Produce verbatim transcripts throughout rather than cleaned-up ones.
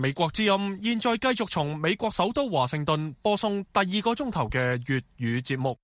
美國之音現在繼續從美國首都華盛頓播送第二個鐘頭嘅粵語節目。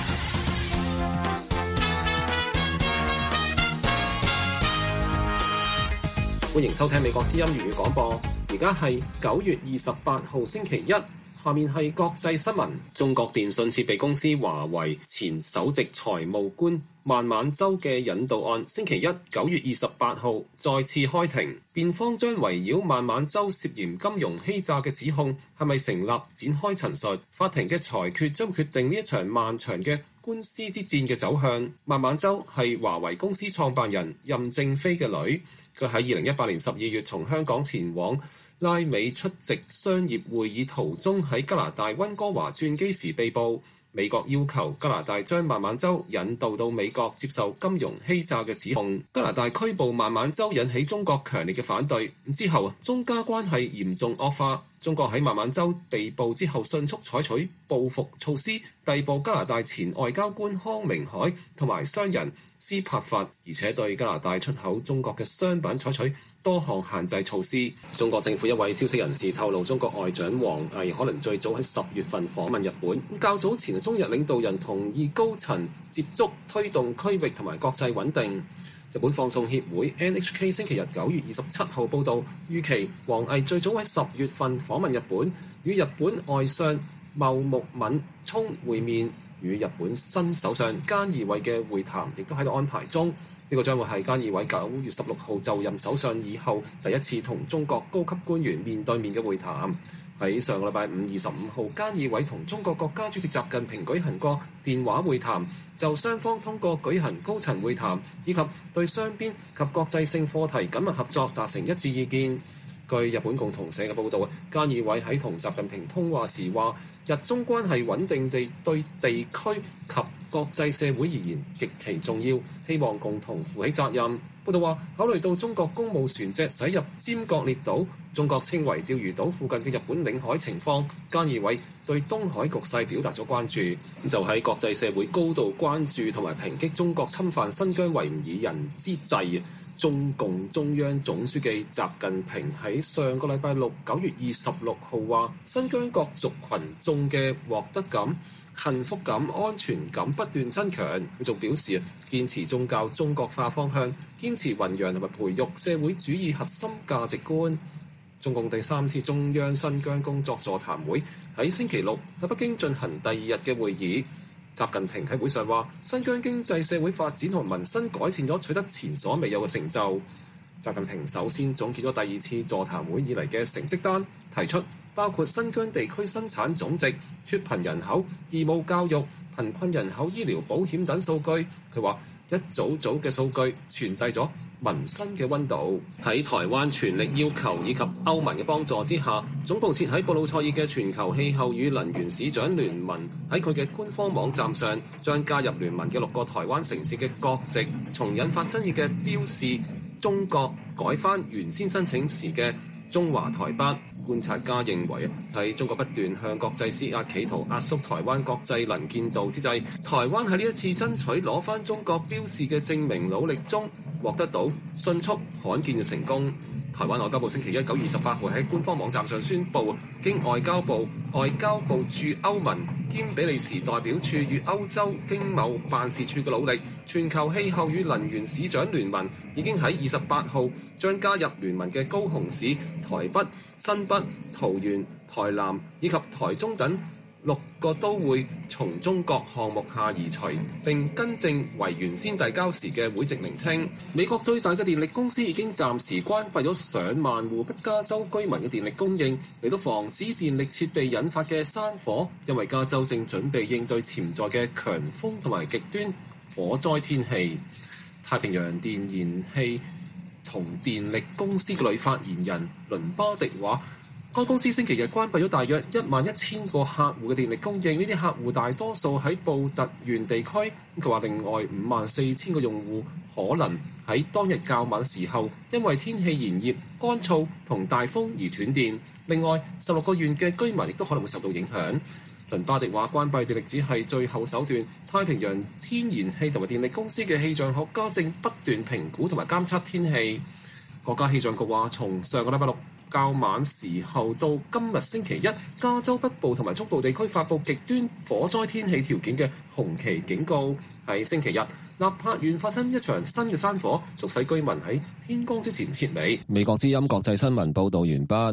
歡迎收聽美國之音粵語廣播，而家係九月二十八號星期一，下面係國際新聞。中國電信設備公司華為前首席財務官孟晚舟嘅引渡案，星期一九月二十八號再次開庭，辯方將圍繞孟晚舟涉嫌金融欺詐嘅指控係咪成立展開陳述。法庭嘅裁決將決定呢一場漫長嘅官司之戰嘅走向。孟晚舟係華為公司創辦人任正非嘅女，佢喺二零一八年十二月從香港前往拉美出席商業會議途中喺加拿大溫哥華轉機時被捕。美國要求加拿大將孟晚舟引渡到美國接受金融欺詐嘅指控。加拿大拘捕孟晚舟引起中國強烈嘅反對，之後中加關係嚴重惡化。中國喺孟晚舟被捕之後迅速採取報復措施，逮捕加拿大前外交官康明凱同埋商人斯帕法，而且對加拿大出口中國嘅商品採取多項限制措施。中國政府一位消息人士透露，中國外長王毅可能最早喺十月份訪問日本。較早前，中日領導人同意高層接觸，推動區域同埋國際穩定。日本放送協會 N H K 星期日九月二十七號報導，預期王毅最早喺十月份訪問日本，與日本外相茂木敏充會面，與日本新首相菅義偉嘅會談亦都喺度安排中。呢個將會係菅義偉九月十六號就任首相以後第一次同中國高級官員面對面嘅會談。喺上個禮拜五二十五號，菅義偉同中國國家主席習近平舉行過電話會談，就雙方通過舉行高層會談以及對雙邊及國際性課題緊密合作達成一致意見。據日本共同社嘅報導，菅義偉喺同習近平通話時話，日中關係穩定地對地區及國際社會而言極其重要，希望共同負起責任。報道話，考慮到中國公務船隻駛入尖閣列島，中國稱為釣魚島附近嘅日本領海情況，菅義偉對東海局勢表達咗關注。就喺國際社會高度關注同埋抨擊中國侵犯新疆維吾爾人之際，中共中央總書記習近平喺上個禮拜六九月二十六號話，新疆各族群眾嘅獲得感、幸福感、安全感不斷增強。佢仲表示，堅持宗教中國化方向，堅持弘揚同埋培育社會主義核心價值觀。中共第三次中央新疆工作座談會喺星期六喺北京進行第二日嘅會議。習近平喺會上話，新疆經濟社會發展同民生改善咗，取得前所未有嘅成就。習近平首先總結咗第二次座談會以嚟嘅成績單，提出包括新疆地區生產總值、脫貧人口、義務教育、貧困人口醫療保險等數據。佢話一組組嘅數據傳遞咗民生嘅溫度。喺台灣全力要求以及歐盟嘅幫助之下，總部設喺布魯塞爾嘅全球氣候與能源市長聯盟喺佢嘅官方網站上，將加入聯盟嘅六個台灣城市嘅國籍從引發爭議嘅標示中國改返原先申請時嘅中華台北。觀察家認為，喺中國不斷向國際施壓，企圖壓縮台灣國際能見度之際，台灣喺呢一次爭取攞返中國標示嘅證明努力中，獲得到迅速罕見嘅成功。台灣外交部星期一九月二十八號喺官方網站上宣布，經外交部、外交部駐歐盟兼比利時代表處與歐洲經貿辦事處嘅努力，全球氣候與能源市長聯盟已經喺二十八號將加入聯盟嘅高雄市、台北、新北、桃園、台南以及台中等六個都會從中國項目下移除，並更正為原先遞交時嘅會籍名稱。美國最大嘅電力公司已經暫時關閉咗上萬戶北加州居民嘅電力供應，嚟到防止電力設備引發嘅山火，因為加州正準備應對潛在嘅強風同埋極端火災天氣。太平洋電燃氣同電力公司嘅女發言人倫巴迪話，該公司星期日關閉咗大約一萬一千個客戶嘅電力供應，呢啲客戶大多數喺布特縣地區。佢話另外五萬四千個用戶可能喺當日較晚時候因為天氣炎熱、乾燥同大風而斷電。另外十六個縣嘅居民亦都可能會受到影響。倫巴迪話，關閉電力只係最後手段。太平洋天然氣同埋電力公司嘅氣象學家正不斷評估同埋監測天氣。 國家氣象局話，從上個禮拜六較晚時候到今日星期一，加州北部同埋中部地區發布極端火災天氣條件嘅紅旗警告。喺星期日，納柏縣發生一場新嘅山火，促使居民喺天光之前撤離。美國之音國際新聞報導完畢。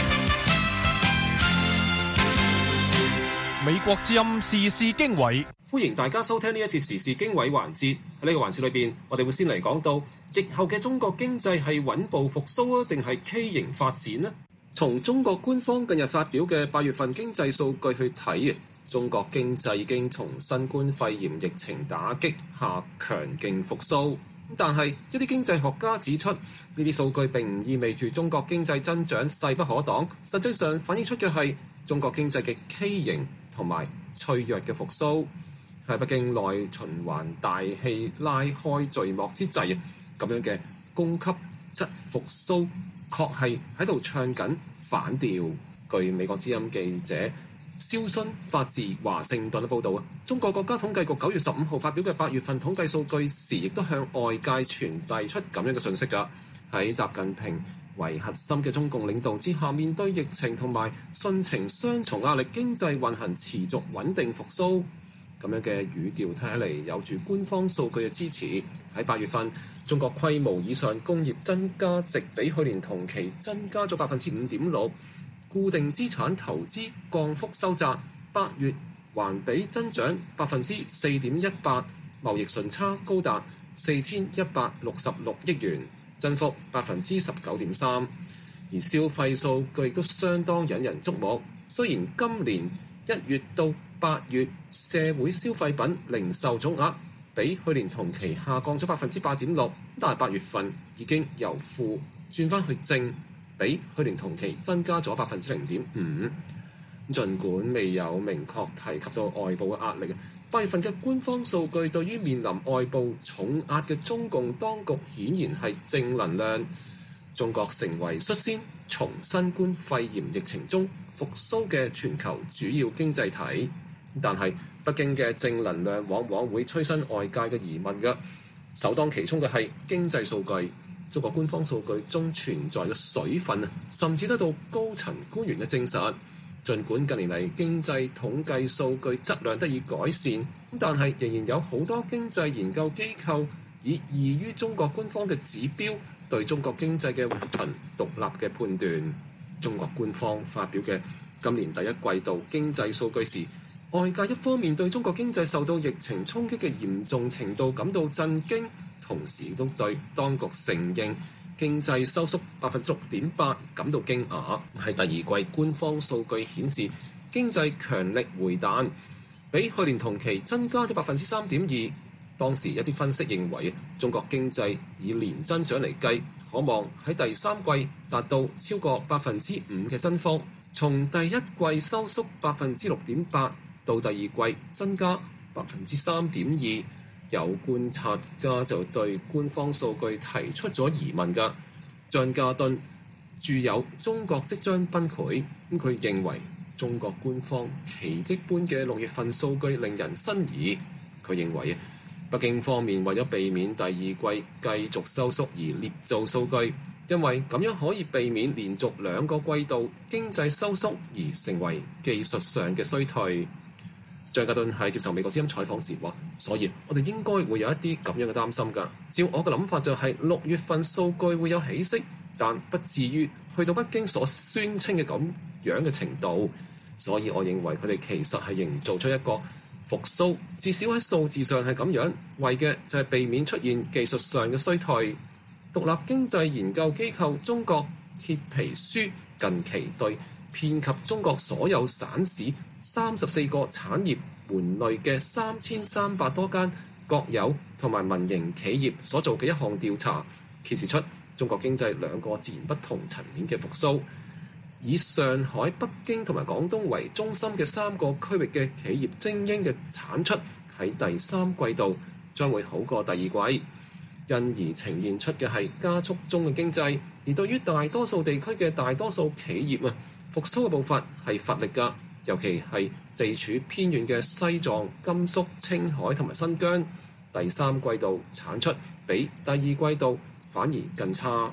美國之音時事經緯， 歡迎大家收聽呢一次時事經緯環節。喺呢個環節裏邊，我哋會先嚟講到疫後嘅中國經濟係穩步復甦啊，定係畸形發展呢？從中國官方近日發表嘅八月份經濟數據去睇啊，中國經濟已經從新冠肺炎疫情打擊下強勁復甦。但係一啲經濟學家指出，呢啲數據並唔意味住中國經濟增長勢不可擋，實際上反映出嘅係中國經濟嘅畸形同埋脆弱嘅復甦。喺北京內循環大戲拉開序幕之際啊，咁樣嘅供給側復甦確係喺度唱緊反調。據美國之音記者肖勳發自華盛頓嘅報導啊，中國國家統計局九月十五號發表嘅八月份統計數據時，亦都向外界傳遞出咁樣嘅訊息㗎。喺習近平為核心嘅中共領導之下，面對疫情同埋汛情雙重壓力，經濟運行持續穩定復甦。咁樣嘅語調睇起嚟有住官方數據嘅支持。喺八月份，中國規模以上工業增加值比去年同期增加咗百分之五點六，固定資產投資降幅收窄，八月環比增長百分之四點一八，貿易順差高達四千一百六十六億元，增幅百分之十九點三。而消費數據亦都相當引人矚目。雖然今年一月到八月社會消費品零售總額比去年同期下降咗百分之八點六，但係八月份已經由負轉翻去正，比去年同期增加咗百分之零點五。儘管未有明確提及到外部嘅壓力，八月份嘅官方數據對於面臨外部重壓嘅中共當局顯然係正能量。中國成為率先從新冠肺炎疫情中復甦嘅全球主要經濟體，但係北京嘅正能量往往會催生外界嘅疑問嘅。首當其衝嘅係經濟數據，中國官方數據中存在嘅水分啊，甚至得到高層官員嘅證實。儘管近年嚟經濟統計數據質量得以改善，但係仍然有好多經濟研究機構以異於中國官方嘅指標對中國經濟嘅憑獨立嘅判斷。中國官方發表嘅今年第一季度經濟數據時，外界一方面對中國經濟受到疫情衝擊嘅嚴重程度感到震驚，同時都對當局承認經濟收縮百分之六點八感到驚訝。喺第二季官方數據顯示，經濟強力回彈，比去年同期增加咗百分之三點二。當時一啲分析認為，中國經濟以年增長嚟計，可望喺第三季達到超過百分之五嘅增幅。從第一季收縮百分之六點八到第二季增加百分之三點二，有觀察家就對官方數據提出咗疑問㗎。張家敦著有《中國即將崩潰》，咁佢認為中國官方奇蹟般嘅六月份數據令人生疑。佢認為北京方面為咗避免第二季繼續收縮而捏造數據，因為咁樣可以避免連續兩個季度經濟收縮而成為技術上嘅衰退。張家敦喺接受美國之音採訪時話，所以我哋應該會有一啲咁樣嘅擔心㗎。照我嘅諗法就係六月份數據會有起色，但不至於去到北京所宣稱嘅咁樣嘅程度。所以我認為佢哋其實係營造出一個復甦，至少喺數字上係咁樣，為嘅就係避免出現技術上嘅衰退。獨立經濟研究機構中國鐵皮書近期對遍及中國所有省市三十四個產業門類嘅三千三百多間國有同埋民營企業所做嘅一項調查，揭示出中國經濟兩個截然不同層面嘅復甦。以上海、北京同埋廣東為中心嘅三個區域嘅企業精英嘅產出喺第三季度將會好過第二季，因而呈現出嘅係加速中嘅經濟。而對於大多數地區嘅大多數企業啊，復甦嘅步伐係乏力㗎，尤其係地處偏遠嘅西藏、甘肅、青海同埋新疆，第三季度產出比第二季度反而更差。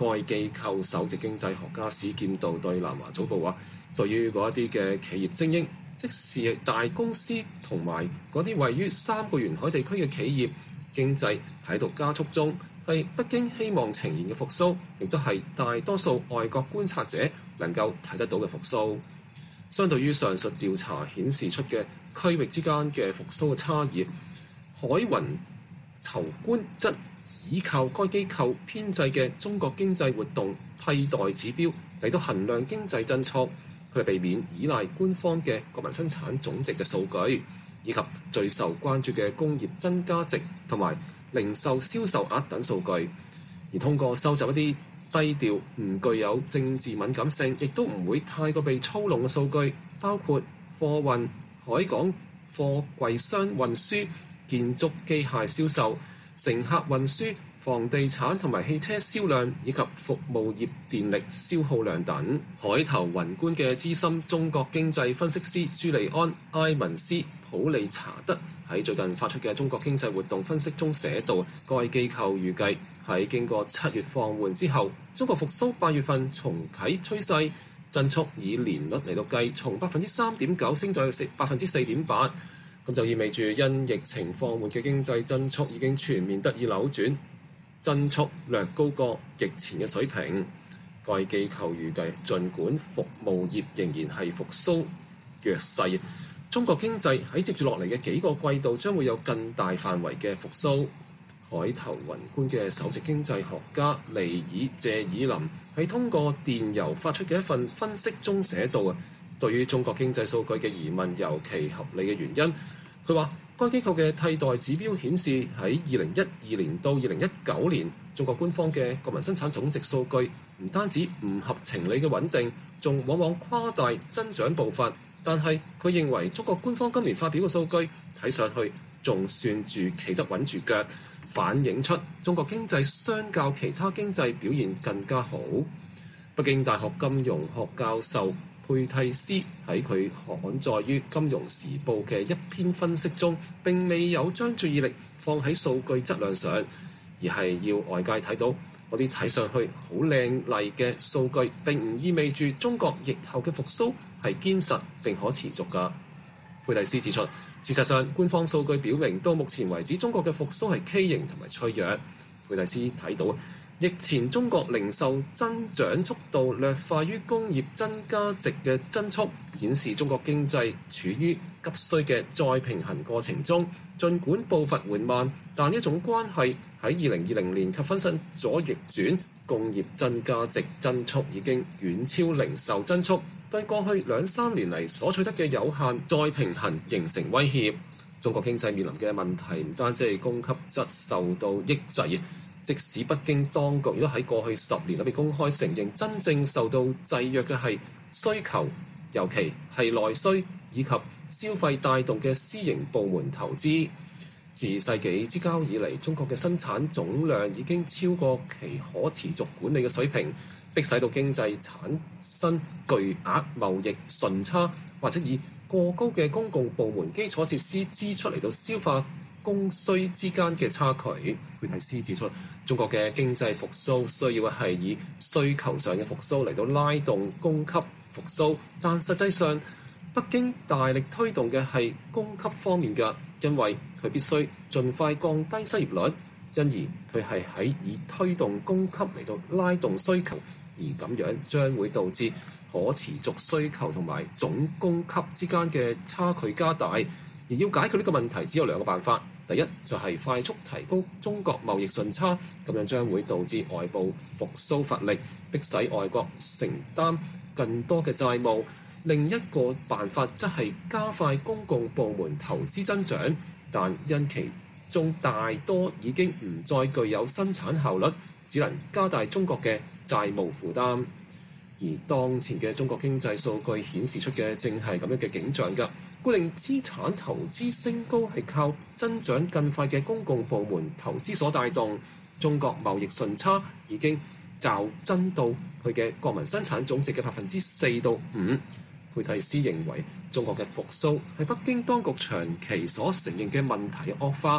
該機構首席經濟學家史劍道對南華早報話，對於嗰一啲嘅企業精英，即是大公司同埋嗰啲位於三個沿海地區嘅企業，經濟喺度加速中，係北京希望呈現嘅復甦，亦都係大多數外國觀察者能夠睇得到嘅復甦。相對於上述調查顯示出嘅區域之間嘅復甦嘅差異，海雲投觀則依靠該機構編製嘅中國經濟活動替代指標嚟到衡量經濟增速，佢哋避免依賴官方嘅國民生產總值嘅數據，以及最受關注嘅工業增加值同埋零售銷售額等數據，而通過收集一啲低調、唔具有政治敏感性，亦都唔會太過被操弄嘅數據，包括貨運、海港貨櫃箱運輸、建築機械銷售、乘客運輸、房地產同埋汽車銷量以及服務業電力消耗量等。海頭雲觀嘅資深中國經濟分析師朱利安·埃文斯普利查德喺最近發出嘅中國經濟活動分析中寫道，該機構預計喺經過七月放緩之後，中國復甦八月份重啟趨勢，增速以年率嚟到計，從百分之三點九升到百分之四點八，咁就意味住因疫情放緩嘅經濟增速已經全面得以扭轉，增速略高過疫前嘅水平。該機構預計，儘管服務業仍然係復甦弱勢，中國經濟喺接住落嚟嘅幾個季度將會有更大範圍嘅復甦。海頭雲觀嘅首席經濟學家尼爾謝爾林喺通過電郵發出嘅一份分析中寫道啊，對於中國經濟數據嘅疑問尤其合理嘅原因，佢話該機構嘅替代指標顯示喺二零一二年到二零一九年，中國官方嘅國民生產總值數據唔單止唔合情理嘅穩定，仲往往誇大增長步伐。但係佢認為中國官方今年發表嘅數據睇上去仲算住企得穩住腳，反映出中國經濟相較其他經濟表現更加好。北京大學金融學教授佩蒂斯喺佢刊載於《金融時報》嘅一篇分析中，並未有將注意力放喺數據質量上，而係要外界睇到嗰啲睇上去好靚麗嘅數據，並唔意味住中國疫後嘅復甦係堅實並可持續㗎。佩蒂斯指出，事實上官方數據表明，到目前為止中國嘅復甦係畸形同埋脆弱。佩蒂斯睇到，疫前中國零售增長速度略快於工業增加值嘅增速，顯示中國經濟處於急需嘅再平衡過程中。儘管步伐緩慢，但呢一種關係喺二零二零年及發生咗逆轉，工業增加值增速已經遠超零售增速，對過去兩三年嚟所取得嘅有限再平衡形成威脅。中國經濟面臨嘅問題唔單止係供給側受到抑制，即使北京當局亦都喺過去十年裏邊公開承認，真正受到制約嘅係需求，尤其係內需以及消費帶動嘅私營部門投資。自世紀之交以嚟，中國嘅生產總量已經超過其可持續管理嘅水平，迫使到經濟產生巨額貿易順差，或者以過高嘅公共部門基礎設施支出嚟到消化供需之間嘅差距。佩蒂斯指出，中國嘅經濟復甦需要係以需求上嘅復甦嚟到拉動供給復甦，但實際上北京大力推動嘅係供給方面嘅，因為佢必須盡快降低失業率，因而佢係喺以推動供給嚟到拉動需求，而咁樣將會導致可持續需求同埋總供給之間嘅差距加大。而要解決呢個問題，只有兩個辦法。第一就係快速提高中國貿易順差，咁樣將會導致外部復甦乏力，迫使外國承擔更多嘅債務。另一個辦法則係加快公共部門投資增長，但因其中大多已經唔再具有生產效率，只能加大中國嘅債務負擔。而當前嘅中國經濟數據顯示出嘅正係咁樣嘅景象㗎。固定資產投資升高係靠增長更快嘅公共部門投資所帶動。中國貿易順差已經驟增到佢嘅國民生產總值嘅百分之四到五。佩蒂斯認為，中國嘅復甦係北京當局長期所承認嘅問題惡化，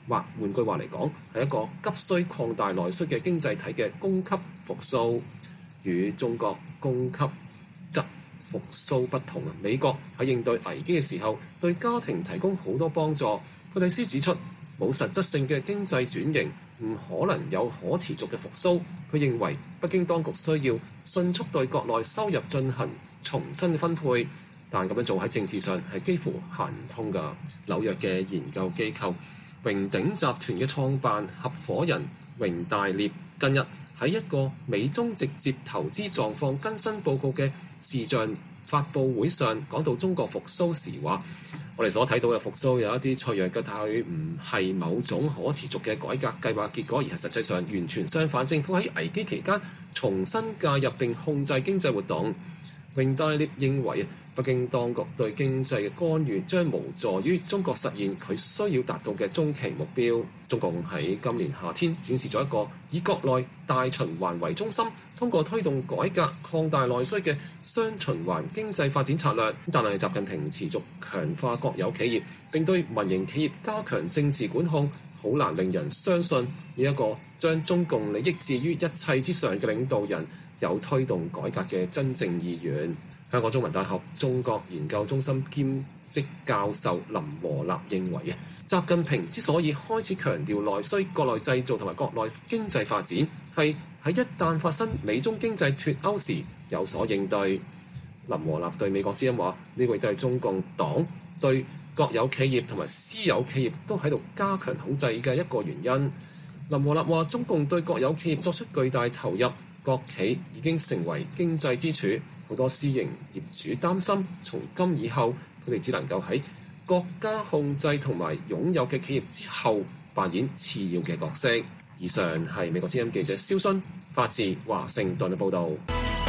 或換句話嚟講，係一個急需擴大內需嘅經濟體嘅供給復甦，與中國供給側復甦不同啊！美國喺應對危機嘅時候，對家庭提供好多幫助。佩蒂斯指出，冇實質性嘅經濟轉型，唔可能有可持續嘅復甦。佢認為北京當局需要迅速對國內收入進行重新嘅分配，但咁樣做喺政治上係幾乎行唔通㗎。紐約嘅研究機構榮鼎集團嘅創辦合夥人榮大聶近日喺一個美中直接投資狀況更新報告嘅視像發佈會上講到中國復甦時話：我哋所睇到嘅復甦有一啲脆弱嘅，但係唔係某種可持續嘅改革計劃結果，而係實際上完全相反。政府喺危機期間重新介入並控制經濟活動。榮大聶認為，北京當局對經濟嘅干預將無助於中國實現佢需要達到嘅中期目標。中共喺今年夏天展示咗一個以國內大循環為中心，通過推動改革擴大內需嘅雙循環經濟發展策略。但係習近平持續強化國有企業並對民營企業加強政治管控，好難令人相信呢一個將中共利益置於一切之上嘅領導人有推動改革嘅真正意願。香港中文大學中國研究中心兼職教授林和立認為，習近平之所以開始強調內需、國內製造同埋國內經濟發展，係喺一旦發生美中經濟脫鈎時有所應對。林和立對美國之音話：呢個亦都係中共黨對國有企業同埋私有企業都喺度加強控制嘅一個原因。林和立話：中共對國有企業作出巨大投入，國企已經成為經濟支柱。好多私營業主擔心，從今以後佢哋只能夠喺國家控制同埋擁有嘅企業之後扮演次要嘅角色。以上係美國之音記者蕭勳發自華盛頓嘅報導。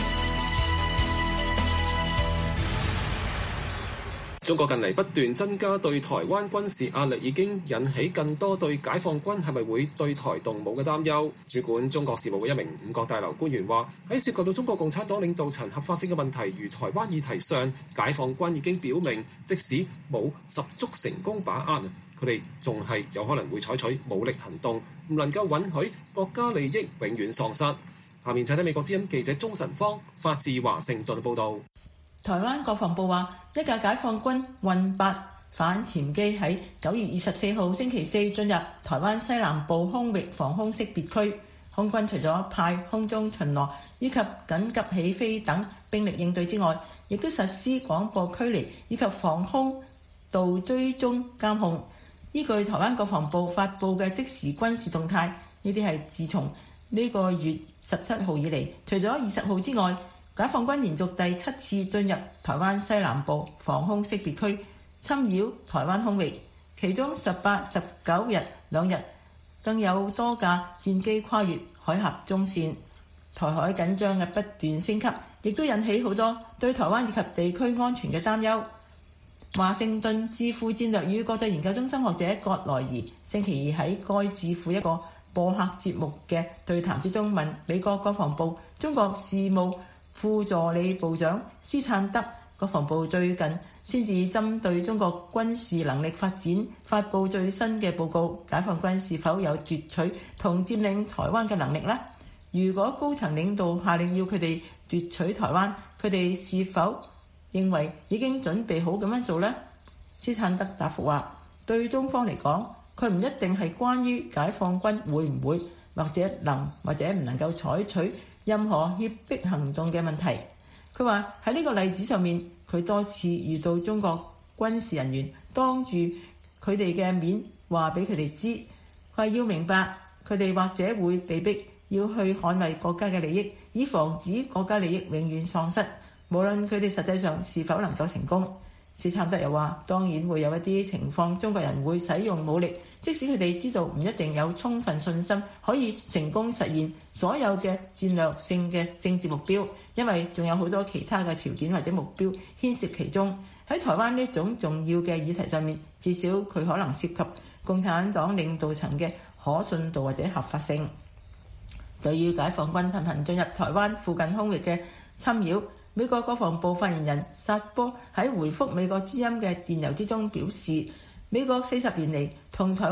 中國近嚟不斷增加對台灣軍事壓力，已經引起更多對解放軍係咪會對台動武嘅擔憂。主管中國事務嘅一名五角大樓官員話：喺涉及到中國共產黨領導層合法性嘅問題，如台灣議題上，解放軍已經表明，即使冇十足成功把握，佢哋仲係有可能會採取武力行動，唔能夠允許國家利益永遠喪失。下面請睇美國之音記者鍾晨芳發自華盛頓報導。 台灣國防部話，一架解放軍運八反潛機喺九月二十四號星期四進入台灣西南部空域防空識別區。空軍除咗派空中巡邏以及緊急起飛等兵力應對之外，亦都實施廣播驅離以及防空導追蹤監控。依據台灣國防部發布嘅即時軍事動態，呢啲係自從呢個月十七號以嚟，除咗二十號之外，解放軍連續第七次進入台灣西南部防空識別區，侵擾台灣空域。其中十八、十九日兩日，更有多架戰機跨越海峽中線。台海緊張嘅不斷升級，亦都引起好多對台灣以及地區安全嘅擔憂。華盛頓智庫戰略與國際研究中心學者葛萊儀星期二喺該智庫一個播客節目嘅對談之中問美國國防部中國事務副助理部長斯燦德，國防部最近先至針對中國軍事能力發展發布最新嘅報告，解放軍是否有奪取同佔領台灣嘅能力呢？如果高層領導下令要佢哋奪取台灣，佢哋是否認為已經準備好咁樣做呢？斯燦德答覆話：對中方嚟講，佢唔一定係關於解放軍會唔會或者能或者唔能夠採取任何脅迫行動嘅問題。佢話喺呢個例子上面，佢多次遇到中國軍事人員當住佢哋嘅面話俾佢哋知，佢話要明白佢哋或者會被逼要去捍衛國家嘅利益，以防止國家利益永遠喪失，無論佢哋實際上是否能夠成功。斯燦德又話，當然會有一啲情況，中國人會使用武力，即使佢哋知道唔一定有充分信心可以成功實現所有嘅戰略性嘅政治目標，因為仲有好多其他嘅條件或者目標牽涉其中。喺台灣呢種重要嘅議題上面，至少佢可能涉及共產黨領導層嘅可信度或者合法性。對於解放軍頻頻進入台灣附近空域嘅侵擾，美國國防部發言人薩波喺回覆美國之音嘅電郵之中表示，美國四十年嚟同台灣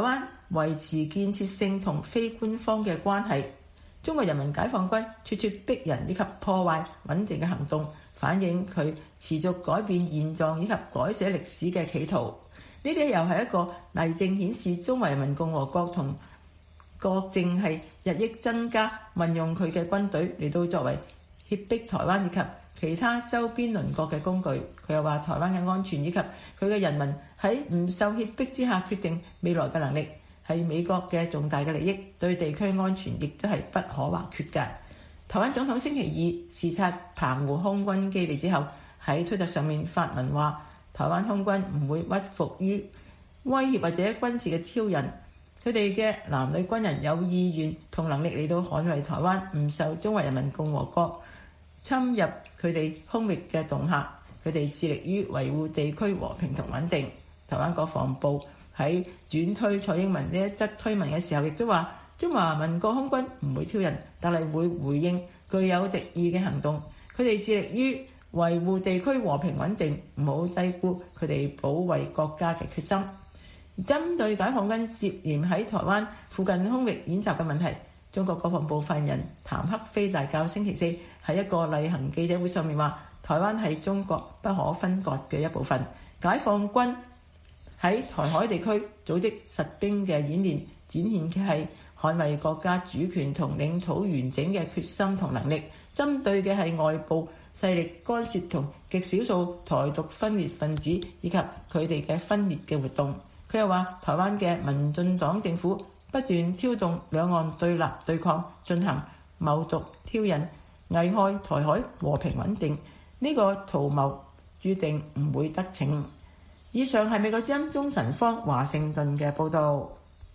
維持建設性同非官方嘅關係。中國人民解放軍咄咄逼人以及破壞穩定嘅行動，反映佢持續改變現狀以及改寫歷史嘅企圖。呢啲又係一個例證，顯示中華人民共和國同國政係日益增加運用佢嘅軍隊嚟到作為脅迫台灣以及其他周邊鄰國嘅工具。佢又話台灣嘅安全以及佢嘅人民喺唔受脅迫之下決定未來嘅能力，係美國嘅重大嘅利益，對地區安全亦都係不可或缺嘅。台灣總統星期二視察澎湖空軍基地之後，喺推特上面發文話，台灣空軍唔會屈服於威脅或者軍事嘅挑釁，佢哋嘅男女軍人有意願同能力嚟到捍衛台灣，唔受中華人民共和國侵入佢哋空域嘅恫嚇，佢哋致力於維護地區和平同穩定。台灣國防部喺轉推蔡英文呢一則推文嘅時候，亦都話中華民國空軍唔會挑釁，但係會回應具有敵意嘅行動。佢哋致力於維護地區和平穩定，唔好低估佢哋保衛國家嘅決心。而針對解放軍涉嫌喺台灣附近空域演習嘅問題，中國國防部發言人譚克非大教星期四喺一個例行記者會上面話，台灣係中國不可分割嘅一部分，解放軍喺台海地區組織實兵嘅演練，展現嘅係捍衛國家主權同領土完整嘅決心同能力。針對嘅係外部勢力干涉同極少數台獨分裂分子以及佢哋嘅分裂嘅活動。佢又話，台灣嘅民進黨政府不斷挑動兩岸對立對抗，進行謀獨挑釁，危害台海和平穩定。呢、這個圖謀注定唔會得逞。以上係美國之音中神方華盛頓嘅報導。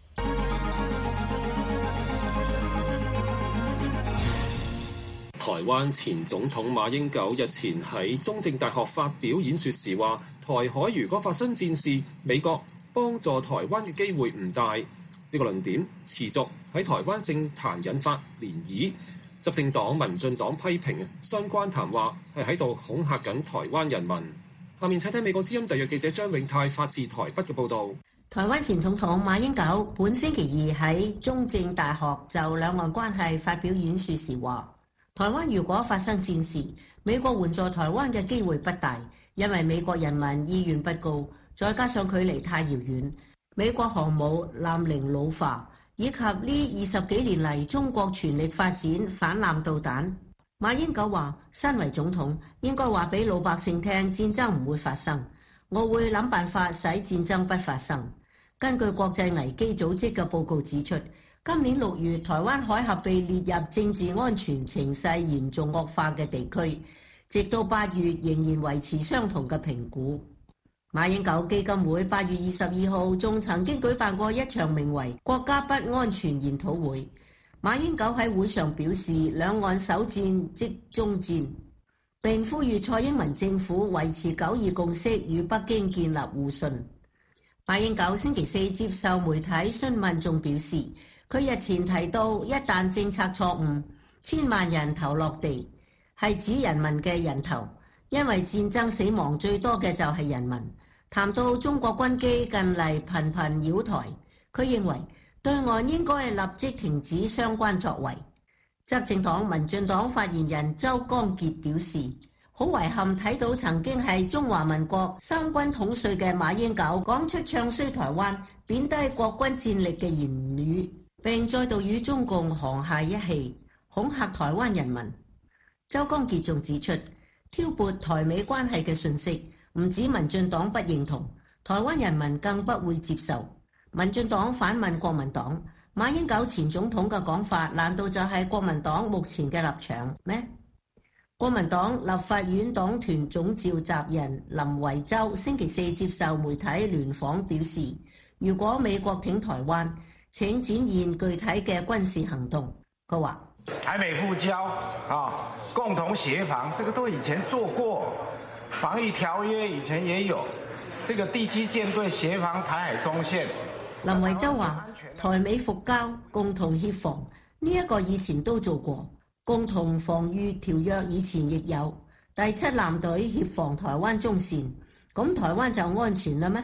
台灣前總統馬英九日前喺中正大學發表演說時話，台海如果發生戰事，美國幫助台灣嘅機會唔大。呢、這個論點持續喺台灣政壇引發漣漪。執政黨民進黨批評相關談話係喺度恐嚇緊台灣人民。下面請睇美國之音特約記者張永泰發自台北嘅報導。 台灣前總統馬英九本星期二喺中正大學就兩岸關係發表演說時話，台灣如果發生戰事，美國援助台灣嘅機會不大，因為美國人民意願不高，再加上距離太遙遠，美國航母艦齡老化，以及呢二十幾年嚟中國全力發展反艦導彈。馬英九話，身為總統應該話俾老百姓聽，戰爭唔會發生，我會諗辦法使戰爭不發生。根據國際危機組織嘅報告指出，今年六月台灣海峽被列入政治安全情勢嚴重惡化嘅地區，直到八月仍然維持相同嘅評估。馬英九基金會八月二十二號仲曾經舉辦過一場名為國家不安全研討會。馬英九喺會上表示，兩岸首戰即終戰，並呼籲蔡英文政府維持九二共識，與北京建立互信。馬英九星期四接受媒體詢問仲表示，佢日前提到，一旦政策錯誤，千萬人頭落地，係指人民嘅人頭，因為戰爭死亡最多嘅就係人民。談到中國軍機近嚟頻頻擾台，佢認為對岸應該立即停止相關作為。執政黨民進黨發言人周江傑表示，好遺憾睇到曾經係中華民國三軍統帥嘅馬英九講出唱衰台灣、貶低國軍戰力嘅言語，並再度與中共沆瀣一氣，恐嚇台灣人民。周江傑仲指出，挑撥台美關係嘅訊息唔止民進黨不認同，台灣人民更不會接受。民進黨反問國民黨，馬英九前總統嘅講法難道就係國民黨目前嘅立場咩？國民黨立法院黨團總召集人林維洲星期四接受媒體聯訪表示，如果美國挺台灣，請展現具體嘅軍事行動。佢話台美復交啊，共同協防，這個都以前做過，防疫條約以前也有，這個第七艦隊協防台海中線。 林維洲話，台美復交，共同協防，呢一個以前都做過，共同防禦條約以前亦有，第七艦隊協防台灣中線，咁台灣就安全啦咩？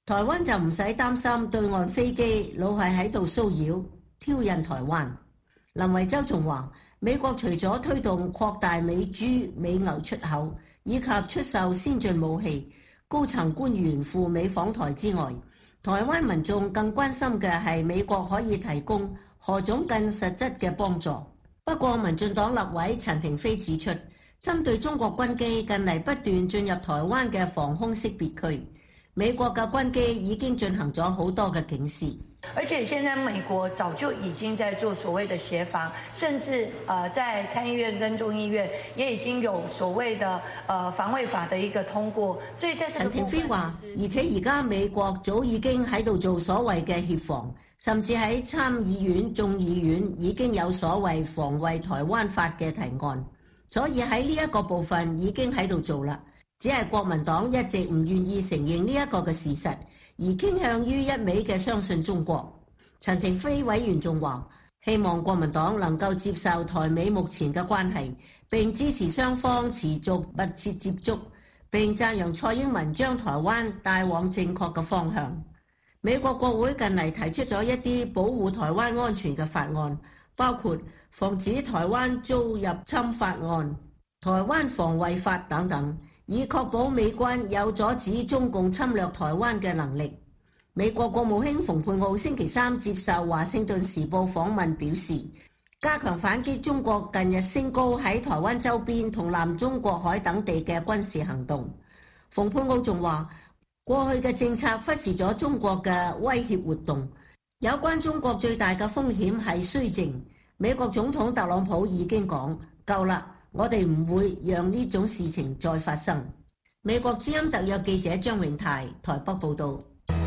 台灣就唔使擔心對岸飛機老係喺度騷擾挑釁台灣。林維洲仲話，美國除咗推動擴大美豬美牛出口以及出售先進武器，高層官員赴美訪台之外，台灣民眾更關心嘅係美國可以提供何種更實質嘅幫助。不過民進黨立委陳亭妃指出，針對中國軍機近嚟不斷進入台灣嘅防空識別區，美國嘅軍機已經進行咗好多嘅警示。 而且現在美國早就已經在做所謂的協防，甚至呃在參議院跟眾議院也已經有所謂的呃防衛法的一個通過。所以在這個陳亭妃話，而且而家美國早已經喺度做所謂嘅協防，甚至喺參議院、眾議院已經有所謂防衛台灣法嘅提案，所以喺呢一個部分已經喺度做啦。只係國民黨一直唔願意承認呢一個嘅事實，而傾向於一味嘅相信中國。陳亭妃委員仲話，希望國民黨能夠接受台美目前嘅關係，並支持雙方持續密切接觸，並讚揚蔡英文將台灣帶往正確嘅方向。美國國會近嚟提出咗一啲保護台灣安全嘅法案，包括防止台灣遭入侵法案、台灣防衛法等等，以確保美軍有阻止中共侵略台灣嘅能力。美國國務卿蓬佩奧星期三接受華盛頓時報訪問表示，加強反擊中國近日升高喺台灣周邊同南中國海等地嘅軍事行動。蓬佩奧仲話，過去嘅政策忽視咗中國嘅威脅活動，有關中國最大嘅風險係綏靖。美國總統特朗普已經講夠啦，我哋唔會讓呢種事情再發生。美國之音特約記者張永泰台北報道。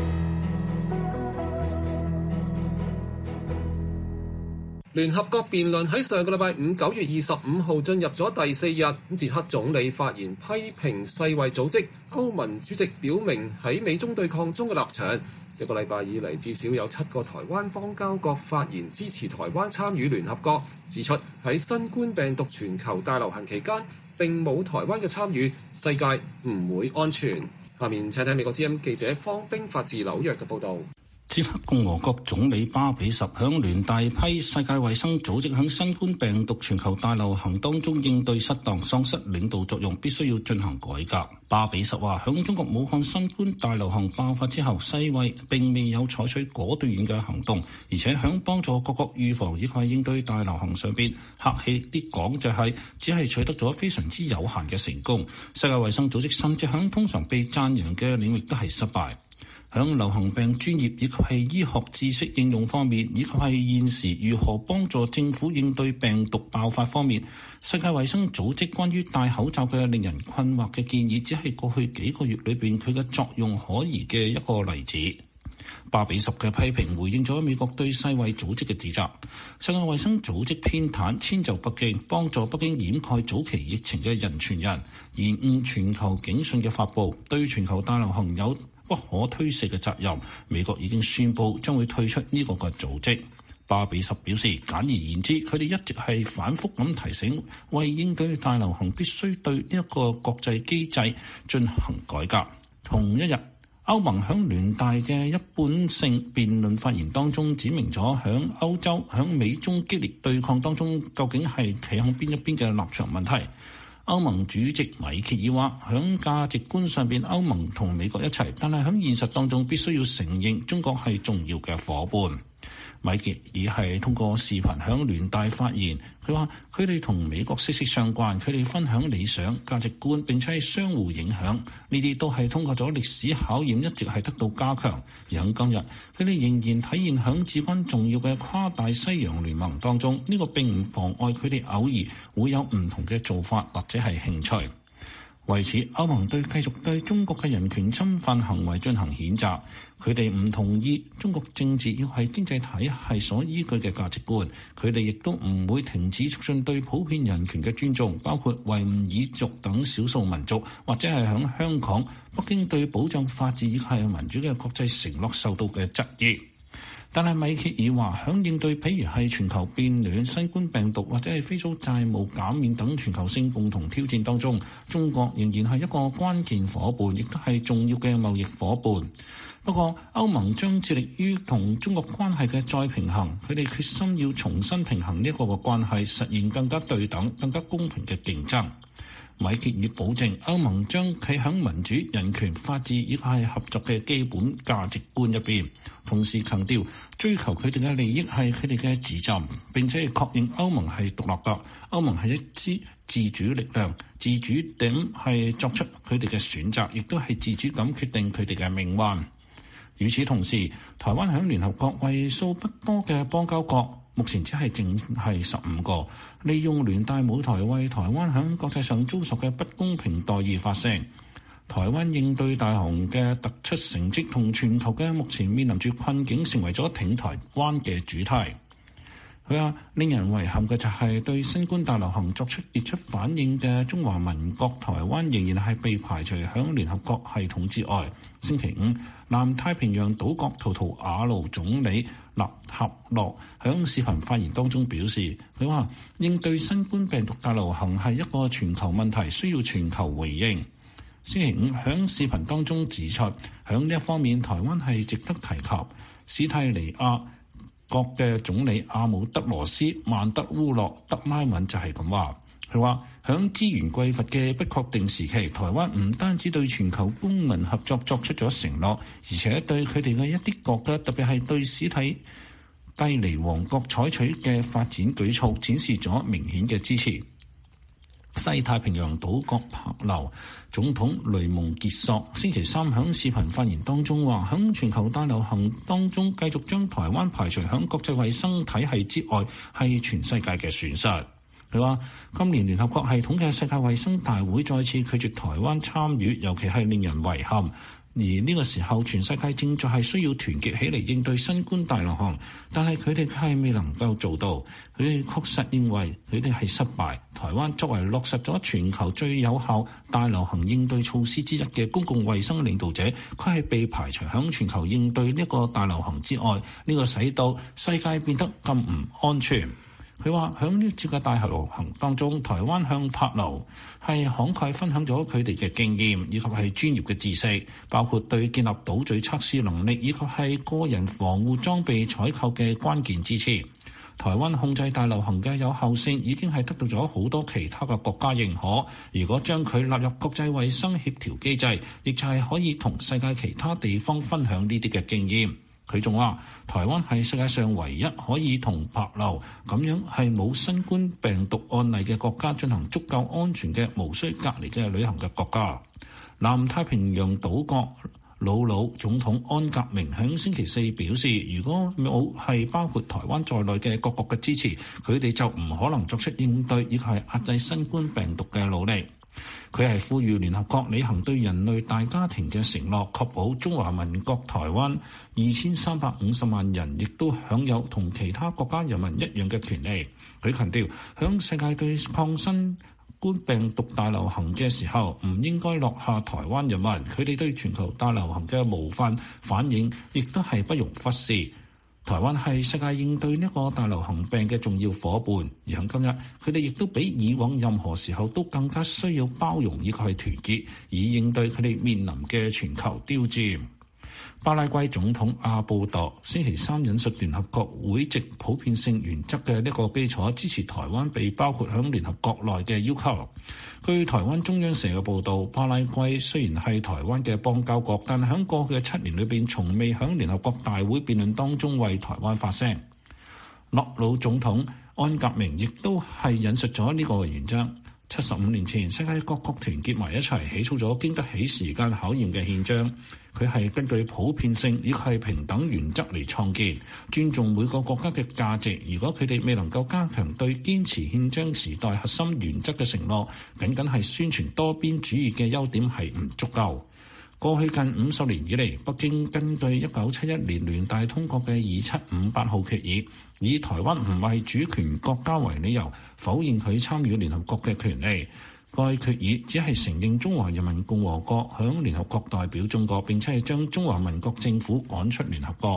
聯合國辯論喺上個禮拜五九月二十五號進入咗第四日，捷克總理發言批評世衛組織，歐盟主席表明喺美中對抗中嘅立場。一個禮拜以嚟，至少有七個台灣邦交國發言支持台灣參與聯合國，指出喺新冠病毒全球大流行期間並冇台灣嘅參與，世界唔會安全。下面請睇美國之音記者方冰發自紐約嘅報導。 捷克共和國總理巴比什響聯大批世界衛生組織響新冠病毒全球大流行當中應對失當，喪失領導作用，必須要進行改革。巴比什話，響中國武漢新冠大流行爆發之後，世衛並未有採取果斷嘅行動，而且響幫助各國預防以及應對大流行上邊，客氣啲講就係只係取得咗非常之有限嘅成功。世界衛生組織甚至響通常被讚揚嘅領域都係失敗。響流行病專業以及係醫學知識應用方面，以及係現時如何幫助政府應對病毒爆發方面，世界衛生組織關於戴口罩嘅令人困惑嘅建議，只係過去幾個月裏邊佢嘅作用可疑嘅一個例子。巴比什嘅批評回應咗美國對世衛組織嘅指責。世界衛生組織偏袒遷就北京，幫助北京掩蓋早期疫情嘅人傳人，延誤全球警訊嘅發佈，對全球大流行有不可推卸嘅責任。美國已經宣布將會退出呢個嘅組織。巴比什表示，簡而言之，佢哋一直係反覆咁提醒，為應對大流行必須對呢一個國際機制進行改革。同一日，歐盟響聯大嘅一般性辯論發言當中指明咗響歐洲響美中激烈對抗當中究竟係企向邊一邊嘅立場問題。歐盟主席米歇爾話，響價值觀上邊歐盟同美國一齊，但係響現實當中必須要承認中國係重要嘅夥伴。米歇爾係通過視頻響聯大發言，佢話佢哋同美國息息相關，佢哋分享理想價值觀，並且係相互影響，呢啲都係通過咗歷史考驗一直係得到加強。而喺今日，佢哋仍然體現響至關重要嘅跨大西洋聯盟當中，呢個並唔妨礙佢哋偶爾會有唔同嘅做法或者係興趣。為此，歐盟對繼續對中國嘅人權侵犯行為進行譴責。佢哋唔同意中國政治要係經濟體系所依據嘅價值觀，佢哋亦都唔會停止促進對普遍人權嘅尊重，包括維吾爾族等少數民族，或者係響香港、北京對保障法治以及民主嘅國際承諾受到嘅質疑。 但係米歇爾話，響應對譬如係全球變暖、新冠病毒或者係非洲債務減免等全球性共同挑戰當中，中國仍然係一個關鍵夥伴，亦都係重要嘅貿易夥伴。不過，歐盟將致力於同中國關係嘅再平衡，佢哋決心要重新平衡呢一個嘅關係，實現更加對等、更加公平嘅競爭。米歇爾保證，歐盟將企喺民主、人權、法治以及係合作嘅基本價值觀入邊，同時強調追求佢哋嘅利益係佢哋嘅自責，並且係確認歐盟係獨立嘅，歐盟係一支自主力量，自主點係作出佢哋嘅選擇，亦都係自主咁決定佢哋嘅命運。與此同時，台灣喺聯合國為數不多嘅邦交國，目前只係淨係十五個，利用聯大舞台為台灣喺國際上遭受嘅不公平待遇發聲。台灣應對大雄嘅突出成績同全球嘅目前面臨住困境，成為咗挺台灣嘅主題。佢話：令人遺憾嘅就係對新冠大流行作出傑出反應嘅中華民國台灣仍然係被排除響聯合國系統之外。星期五，南太平洋島國圖圖瓦盧總理納合洛響視頻發言當中表示，佢話應對新冠病毒大流行係一個全球問題，需要全球回應。星期五響視頻當中指出，響呢一方面台灣係值得提及。史泰尼亞國嘅總理阿姆德羅斯曼德烏洛德拉文就係咁話，佢話響資源匱乏嘅不確定時期，台灣唔單止對全球公民合作作出咗承諾，而且對佢哋嘅一啲國家，特別係對史體蒂尼王國採取嘅發展舉措展示咗明顯嘅支持。西太平洋島國帛琉總統雷蒙傑索星期三響視頻發言當中話，響全球大流行當中繼續將台灣排除響國際衛生體系之外，係全世界嘅損失。佢話今年聯合國系統嘅世界衛生大會再次拒絕台灣參與，尤其係令人遺憾。而呢個時候，全世界正在係需要團結起嚟應對新冠大流行，但係佢哋係未能夠做到。佢哋確實認為佢哋係失敗。台灣作為落實咗全球最有效大流行應對措施之一嘅公共衛生領導者，佢係被排除響全球應對呢個大流行之外。呢個使到世界變得咁唔安全。佢話響呢次嘅大流行當中，台灣向帛琉係慷慨分享咗佢哋嘅經驗以及係專業嘅知識，包括對建立島嶼測試能力以及係個人防護裝備採購嘅關鍵支持。台灣控制大流行嘅有效性已經係得到咗好多其他嘅國家認可。如果將佢納入國際衛生協調機制，亦就係可以同世界其他地方分享呢啲嘅經驗。佢仲話，台灣係世界上唯一可以同帛琉咁樣係冇新冠病毒案例嘅國家進行足夠安全嘅無需隔離嘅旅行嘅國家。南太平洋島國魯魯總統安格明喺星期四表示，如果冇係包括台灣在內嘅各國嘅支持，佢哋就唔可能作出應對以及係壓制新冠病毒嘅努力。佢係呼籲聯合國履行對人類大家庭嘅承諾，確保中華民國台灣二千三百五十萬人亦都享有同其他國家人民一樣嘅權利。佢強調，響世界對抗新冠病毒大流行嘅時候，唔應該落下台灣人民。佢哋對全球大流行嘅模範反應，亦都係不容忽視。台灣係世界應對呢個大流行病嘅重要夥伴，而喺今日，佢哋亦都比以往任何時候都更加需要包容以及係團結，以應對佢哋面臨嘅全球挑戰。巴拉圭總統阿布多星期三引述聯合國會籍普遍性原則嘅呢個基礎，支持台灣被包括喺聯合國內嘅要求。據台灣中央社嘅報導，巴拉圭雖然係台灣嘅邦交國，但係喺過去嘅七年裏邊，從未喺聯合國大會辯論當中為台灣發聲。諾魯總統安格明亦都係引述咗呢個原則。七十五年前，世界各國團結埋一齊，起草咗經得起時間考驗嘅憲章。佢係根據普遍性以及係平等原則嚟創建，尊重每個國家嘅價值。如果佢哋未能夠加強對堅持憲章時代核心原則嘅承諾，僅僅係宣傳多邊主義嘅優點係唔足夠。過去近五十年以嚟，北京根據一九七一年聯大通過嘅二七五八號決議，以台灣唔係主權國家為理由，否認佢參與聯合國嘅權利。該決議只係承認中華人民共和國響聯合國代表中國，並且係將中華民國政府趕出聯合國。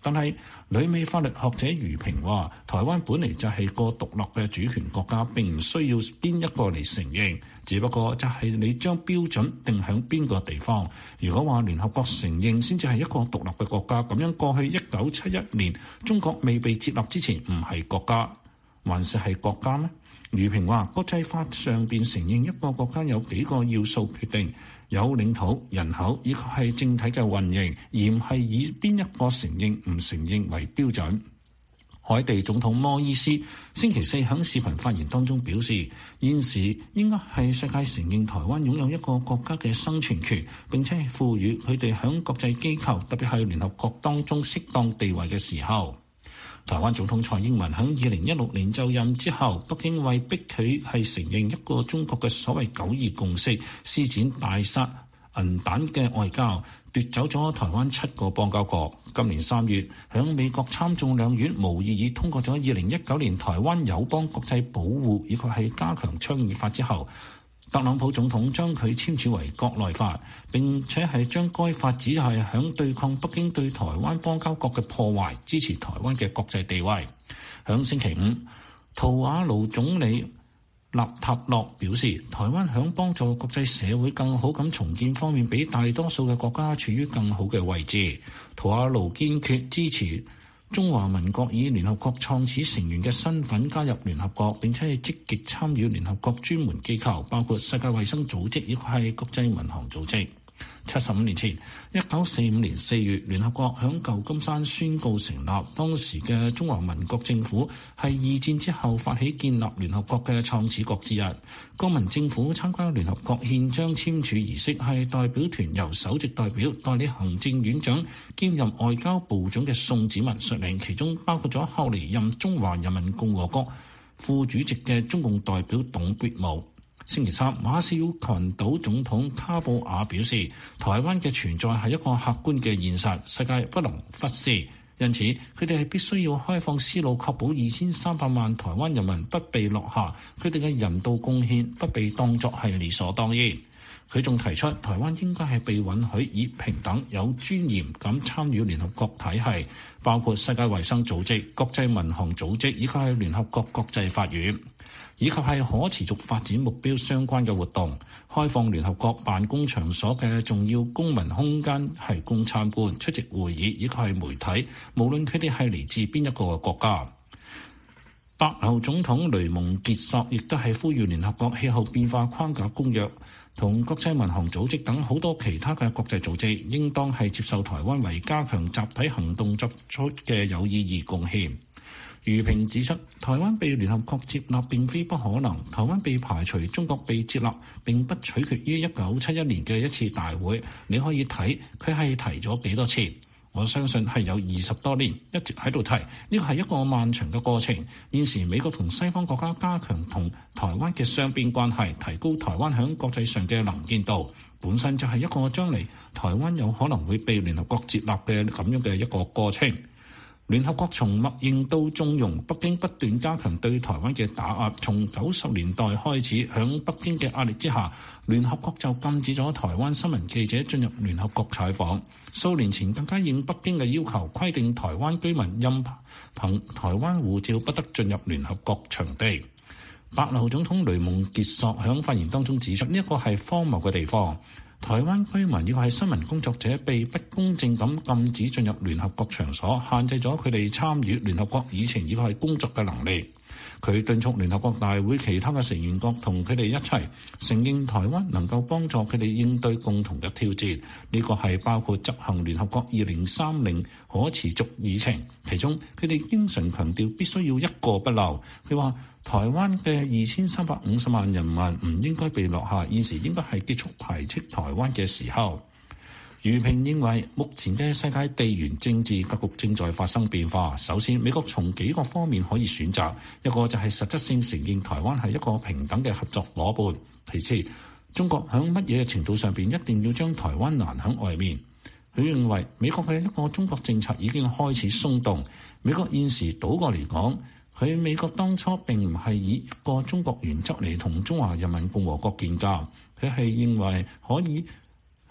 但係旅美法律學者余平話，台灣本嚟就係個獨立嘅主權國家，並唔需要邊一個嚟承認，只不過就係你將標準定喺邊個地方。如果話聯合國承認先至係一個獨立嘅國家，咁樣過去一九七一年中國未被接納之前唔係國家，還是係國家咩？余平話，國際法上邊承認一個國家有幾個要素決定，有領土、人口，以及係政體嘅運營，而唔係以邊一個承認唔承認為標準。海地總統摩伊斯星期四喺視頻發言當中表示，現時應該係世界承認台灣擁有一個國家嘅生存權，並且係賦予佢哋喺國際機構，特別係聯合國當中適當地位嘅時候。台灣總統蔡英文喺二零一六年就任之後，北京為逼佢係承認一個中國嘅所謂九二共識，施展大殺銀彈嘅外交，奪走咗台灣七個邦交國。今年三月，喺美國參眾兩院無異議通過咗二零一九年台灣友邦國際保護以及係加強倡議法之後，特朗普總統將佢簽署為國內法，並且係將該法只係響對抗北京對台灣邦交國嘅破壞，支持台灣嘅國際地位。響星期五，圖瓦盧總理納塔諾表示，台灣響幫助國際社會更好咁重建方面，比大多數嘅國家處於更好嘅位置。圖瓦盧堅決支持中華民國以聯合國創始成員嘅身份加入聯合國，並且係積極參與聯合國專門機構，包括世界衛生組織以及係國際民航組織。七十五年前，一九四五年四月，聯合國響舊金山宣告成立。當時嘅中華民國政府係二戰之後發起建立聯合國嘅創始國之一。國民政府參加聯合國憲章簽署儀式，係代表團由首席代表、代理行政院長兼任外交部長嘅宋子文率領，其中包括咗後嚟任中華人民共和國副主席嘅中共代表董崛武。星期三，馬紹爾群島總統卡布亞表示，台灣嘅存在係一個客觀嘅現實，世界不能忽視，因此佢哋係必須要開放思路，確保二千三百萬台灣人民不被落下，佢哋嘅人道貢獻不被當作係理所當然。佢仲提出，台灣應該係被允許以平等、有尊嚴咁參與聯合國體系，包括世界衛生組織、國際民航組織以及係聯合國國際法院，以及係可持續發展目標相關嘅活動，開放聯合國辦公場所嘅重要公民空間係供參觀、出席會議以及係媒體，無論佢哋係嚟自邊一個國家。白俄總統雷蒙傑索亦都係呼籲聯合國氣候變化框架公約同國際民航組織等好多其他嘅國際組織，應當係接受台灣為加強集體行動作出嘅有意義貢獻。余平指出，台灣被聯合國接納並非不可能，台灣被排除、中國被接納並不取決於一九七一年嘅一次大會。你可以睇佢係提咗幾多次，我相信係有二十多年一直喺度提，呢個係一個漫長嘅過程。現時美國同西方國家加強同台灣嘅雙邊關係，提高台灣喺國際上嘅能見度，本身就係一個將來台灣有可能會被聯合國接納嘅咁樣嘅一個過程。聯合國從默認到縱容，北京不斷加強對台灣嘅打壓。從九十年代開始，響北京嘅壓力之下，聯合國就禁止咗台灣新聞記者進入聯合國採訪。數年前更加應北京嘅要求，規定台灣居民任憑台灣護照不得進入聯合國場地。白俄總統雷蒙傑索響發言當中指出，呢一個係荒謬嘅地方。台灣居民要係新聞工作者被不公正咁禁止進入聯合國場所，限制咗佢哋參與聯合國議程以及係工作嘅能力。佢敦促聯合國大會其他嘅成員國同佢哋一齊承認台灣能夠幫助佢哋應對共同嘅挑戰。呢個係包括執行聯合國二零三零可持續議程，其中佢哋經常強調必須要一個不漏。佢話台灣嘅二千三百五十萬人民唔應該被落下，現時應該係結束排斥台灣嘅時候。余平認為，目前嘅世界地緣政治格局正在發生變化。首先，美國從幾個方面可以選擇，一個就係實質性承認台灣係一個平等嘅合作夥伴。其次，中國喺乜嘢程度上邊一定要將台灣攔喺外面。佢認為美國嘅一個中國政策已經開始鬆動。美國現時倒過嚟講，佢美國當初並唔係以一個中國原則嚟同中華人民共和國建交，佢係認為可以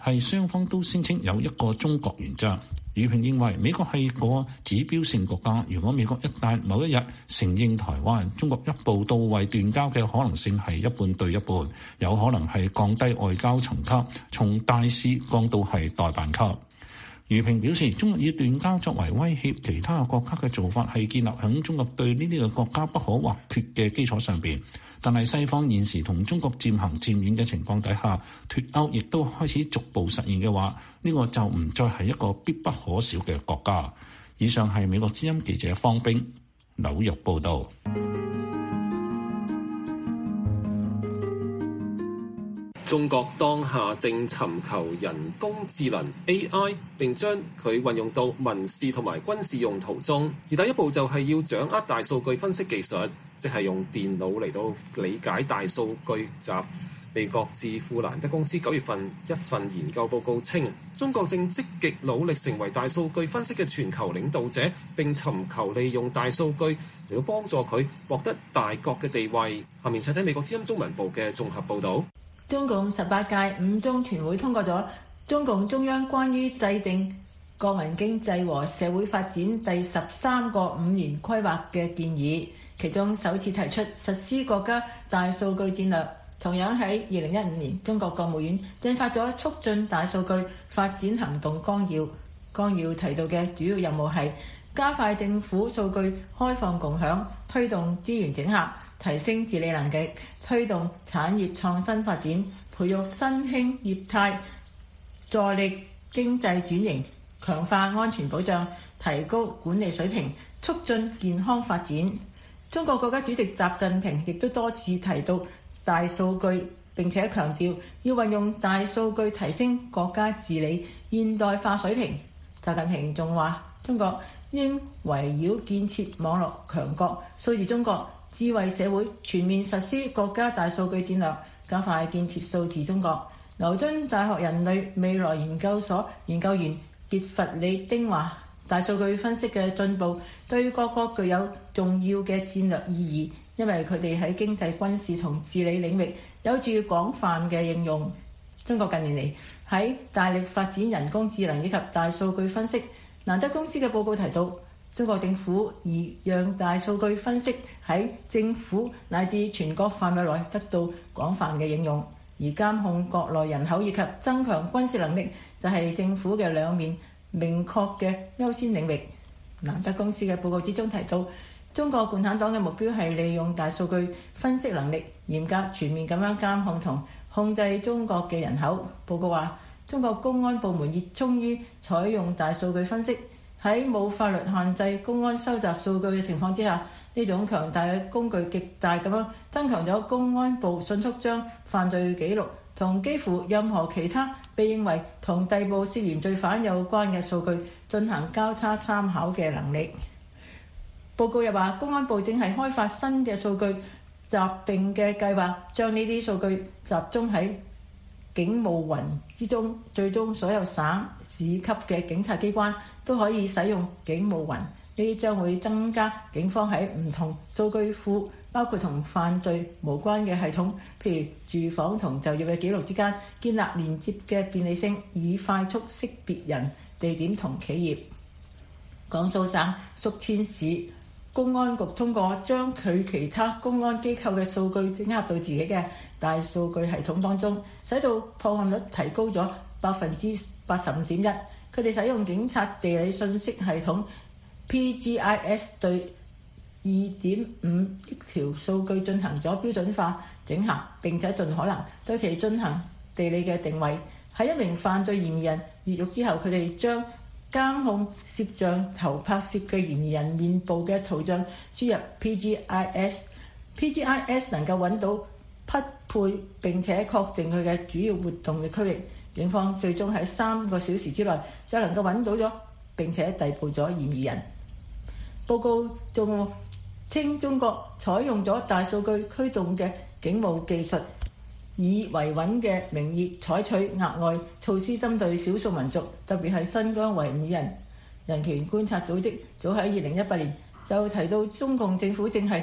係雙方都宣稱有一個中國原則。余平認為美國係個指標性國家，如果美國一旦某一日承認台灣，中國一步到位斷交嘅可能性係一半對一半，有可能係降低外交層級，從大使降到係代辦級。余平表示，中國以斷交作為威脅其他國家嘅做法係建立響中國對呢啲嘅國家不可或缺嘅基礎上邊。但係西方現時同中國漸行漸遠嘅情況底下，脫歐亦都開始逐步實現嘅話，呢個就唔再係一個必不可少嘅國家。以上係美國之音記者方冰紐約報導。 中國當下正尋求人工智能 A I， 並將佢運用到民事同埋軍事用途中。而第一步就係要掌握大數據分析技術，即係用電腦嚟到理解大數據集。美國智庫蘭德公司九月份一份研究報告稱，中國正積極努力成為大數據分析嘅全球領導者，並尋求利用大數據嚟到幫助佢獲得大國嘅地位。下面請睇美國之音中文部嘅綜合報導。 中共十八屆五中全會通過咗中共中央關於制定國民經濟和社會發展第十三個五年規劃嘅建議，其中首次提出實施國家大數據戰略。同樣喺二零一五年，中國國務院印發咗促進大數據發展行動綱要，綱要提到嘅主要任務係加快政府數據開放共享，推動資源整合，提升治理能力，推動產業創新發展，培育新興業態，助力經濟轉型，強化安全保障，提高管理水平，促進健康發展。中國國家主席習近平亦都多次提到大數據，並且強調要運用大數據提升國家治理現代化水平。習近平仲話，中國應圍繞建設網絡強國、數字中國、智慧社會，全面實施國家大數據戰略，加快建設數字中國。牛津大學人類未來研究所研究員傑弗里丁話，大數據分析嘅進步對各國具有重要嘅戰略意義，因為佢哋喺經濟、軍事同治理領域有住廣泛嘅應用。中國近年嚟喺大力發展人工智能以及大數據分析。蘭德公司嘅報告提到，中國政府已讓大數據分析喺政府乃至全國範圍內得到廣泛嘅應用，而監控國內人口以及增強軍事能力就係政府嘅兩面明確嘅優先領域。蘭德公司嘅報告之中提到，中國共產黨嘅目標係利用大數據分析能力，嚴格全面咁樣監控同控制中國嘅人口。報告話，中國公安部門熱衷於採用大數據分析，喺冇法律限制公安收集數據嘅情況之下，呢種強大嘅工具極大咁樣增強咗公安部迅速將犯罪記錄同幾乎任何其他被認為同逮捕涉嫌罪犯有關嘅數據進行交叉參考嘅能力。報告又話，公安部正係開發新嘅數據集併嘅計劃，將呢啲數據集中喺警務雲之中，最終所有省市級嘅警察機關都可以使用警務雲。呢啲將會增加警方喺唔同數據庫，包括同犯罪無關嘅系統，譬如住房同就業嘅記錄之間建立連接嘅便利性，以快速識別人、地點同企業。江蘇省宿遷市公安局通過將佢其他公安機構嘅數據整合到自己嘅大數據系統當中，使到破案率提高咗百分之八十五點一。佢哋使用警察地理信息系統 P G I S 對二點五億條數據進行咗標準化整合，並且盡可能對其進行地理嘅定位。喺一名犯罪嫌疑人越獄之後，佢哋將監控攝像頭拍攝嘅嫌疑人面部嘅圖像輸入 P G I S，P G I S 能夠揾到匹配並且確定佢嘅主要活動嘅區域。警方最終喺三個小時之內就能夠揾到咗並且逮捕咗嫌疑人。報告仲稱，中國採用咗大數據驅動嘅警務技術，以維穩嘅名義採取額外措施針對少數民族，特別係新疆維吾爾人。人權觀察組織早喺二零一八年就提到，中共政府正係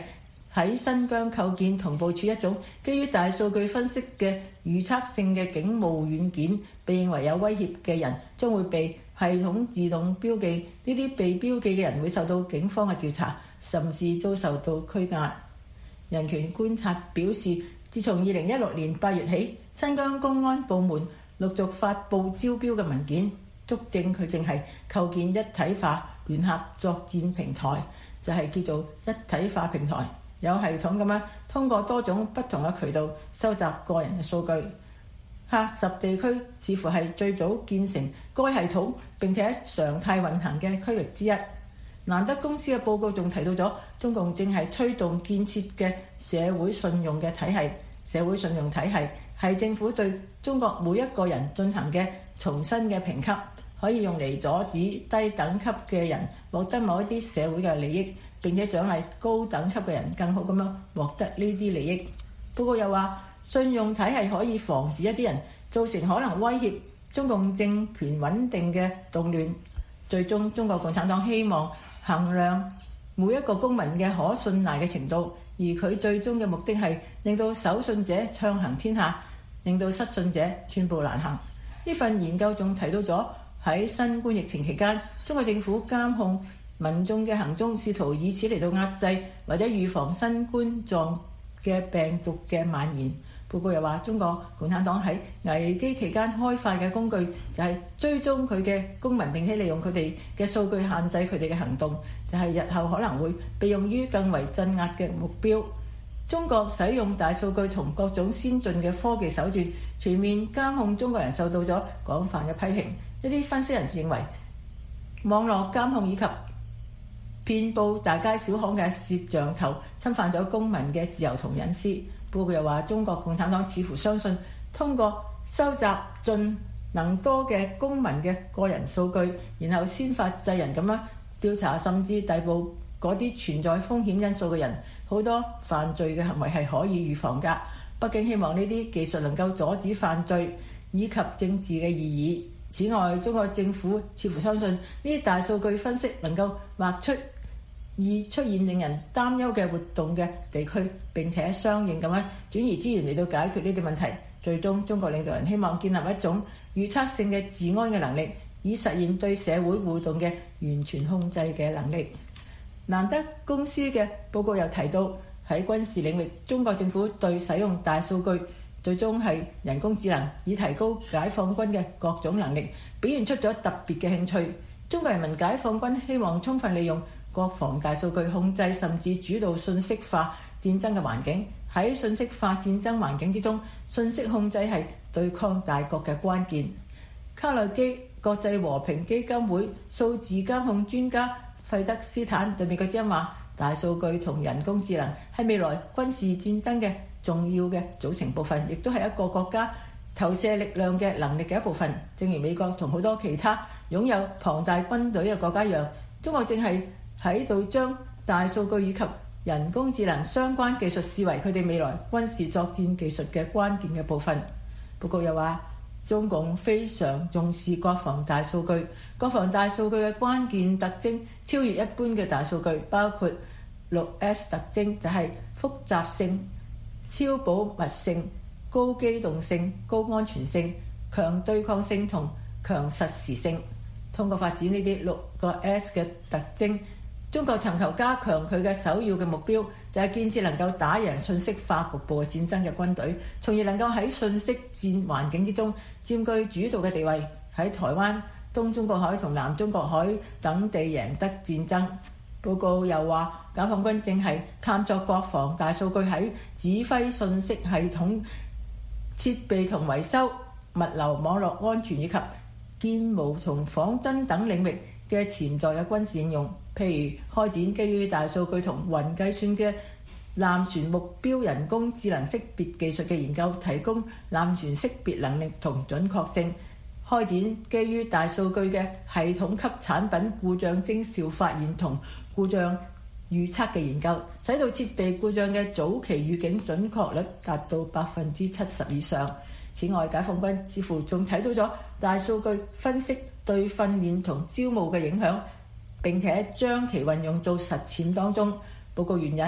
喺新疆構建同部署一種基於大數據分析嘅預測性嘅警務軟件，被認為有威脅嘅人將會被系統自動標記，呢啲被標記嘅人會受到警方嘅調查，甚至遭受到拘押。人權觀察表示，自從二零一六年八月起，新疆公安部門陸續發布招標嘅文件，足證佢正係構建一體化聯合作戰平台，就係、是、叫做一體化平台，有系統咁樣通過多種不同嘅渠道收集個人嘅數據。喀什地區似乎係最早建成該系統並且常態運行嘅區域之一。蘭德公司嘅報告仲提到咗中共正係推動建設嘅社會信用嘅體系。社會信用體系係政府對中國每一個人進行嘅重新嘅評級，可以用嚟阻止低等級嘅人獲得某一啲社會嘅利益，並且獎勵高等級嘅人更好咁樣獲得呢啲利益。報告又話，信用體系可以防止一啲人造成可能威脅中共政權穩定嘅動亂。最終，中國共產黨希望衡量每一個公民嘅可信賴嘅程度，而佢最終嘅目的係令到守信者暢行天下，令到失信者寸步難行。呢份研究仲提到咗喺新冠疫情期間，中國政府監控民眾嘅行蹤，試圖以此嚟到壓制或者預防新冠狀嘅病毒嘅蔓延。報告又話，中國共產黨喺危機期間開發嘅工具就係追蹤佢嘅公民，並且利用佢哋嘅數據限制佢哋嘅行動，就係日後可能會被用於更為鎮壓嘅目標。中國使用大數據同各種先進嘅科技手段全面監控中國人，受到咗廣泛嘅批評。一啲分析人士認為，網絡監控以及遍佈大街小巷嘅攝像頭侵犯咗公民嘅自由同隱私。報告又話，中國共產黨似乎相信通過收集盡能多嘅公民嘅個人數據，然後先發制人咁樣調查甚至逮捕嗰啲存在風險因素嘅人，好多犯罪嘅行為係可以預防㗎。北京希望呢啲技術能夠阻止犯罪以及政治嘅異議。此外，中國政府似乎相信呢啲大數據分析能夠畫出易出現令人擔憂嘅活動嘅地區，並且相應咁樣轉移資源嚟到解決呢啲問題。最終，中國領導人希望建立一種預測性嘅治安嘅能力，以實現對社會互動嘅完全控制嘅能力。蘭德公司嘅報告又提到，喺軍事領域，中國政府對使用大數據，最終係人工智能，以提高解放軍嘅各種能力，表現出咗特別嘅興趣。中國人民解放軍希望充分利用國防大數據控制甚至主導信息化戰爭嘅環境。喺信息化戰爭環境之中，信息控制係對抗大國嘅關鍵。卡內基國際和平基金會數字監控專家費德斯坦對美國之音話，大數據同人工智能係未來軍事戰爭嘅重要嘅組成部分，亦都係一個國家投射力量嘅能力嘅一部分。正如美國同好多其他擁有龐大軍隊嘅國家一樣，中國正係喺度將大數據以及人工智能相關技術視為佢哋未來軍事作戰技術嘅關鍵嘅部分。報告又話，中共非常重視國防大數據，國防大數據嘅關鍵特徵超越一般嘅大數據，包括六 S 特徵，就係複雜性、超保密性、高機動性、高安全性、強對抗性同強實時性。通過發展呢啲六個 S 嘅特徵，中國尋求加強佢嘅首要嘅目標，就係建設能夠打贏信息化局部嘅戰爭嘅軍隊，從而能夠喺信息戰環境之中佔據主導嘅地位，喺台灣、東中國海同南中國海等地贏得戰爭。報告又話，解放軍正係探索國防大數據喺指揮信息系統設備同維修、物流網絡安全以及建模同仿真等領域嘅潛在嘅軍事應用，譬如開展基於大數據同雲計算嘅艦船目標人工智能識別技術嘅研究，提供艦船識別能力同準確性；開展基於大數據嘅系統級產品故障徵兆發現同故障預測嘅研究，使到設備故障嘅早期預警準確率達到百分之七十以上。此外，解放軍似乎仲睇到咗大數據分析對訓練同招募嘅影響，並且將其運用到實踐當中。報告援引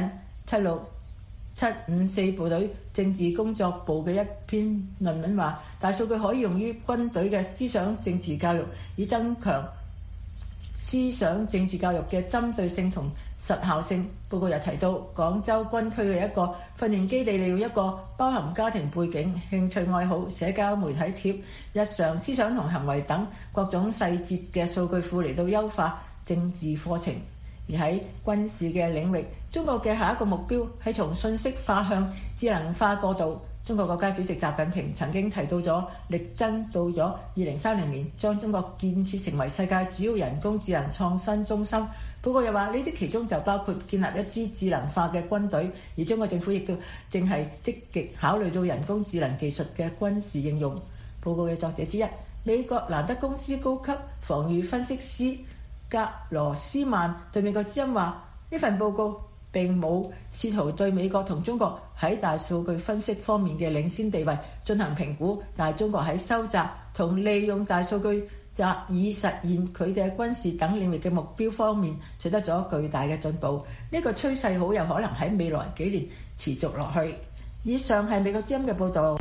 七六七五四部隊政治工作部嘅一篇論文話，大數據可以用於軍隊嘅思想政治教育，以增強思想政治教育嘅針對性同實效性。報告又提到，廣州軍區嘅一個訓練基地利用一個包含家庭背景、興趣愛好、社交媒體貼、日常思想同行為等各種細節嘅數據庫嚟到優化政治課程。而喺軍事嘅領域，中國嘅下一個目標係從信息化向智能化過渡。中國國家主席習近平曾經提到咗，力爭到咗二零三零年將中國建設成為世界主要人工智能創新中心。報告又話，呢啲其中就包括建立一支智能化嘅軍隊，而中國政府亦都正係積極考慮到人工智能技術嘅軍事應用。報告嘅作者之一，美國蘭德公司高級防禦分析師格羅斯曼對美國之音話：呢份報告並冇試圖對美國同中國喺大數據分析方面嘅領先地位進行評估，但係中國喺收集同利用大數據集以實現佢嘅軍事等領域嘅目標方面取得咗巨大嘅進步。呢個趨勢好有可能喺未來幾年持續落去。以上係美國之音嘅報導。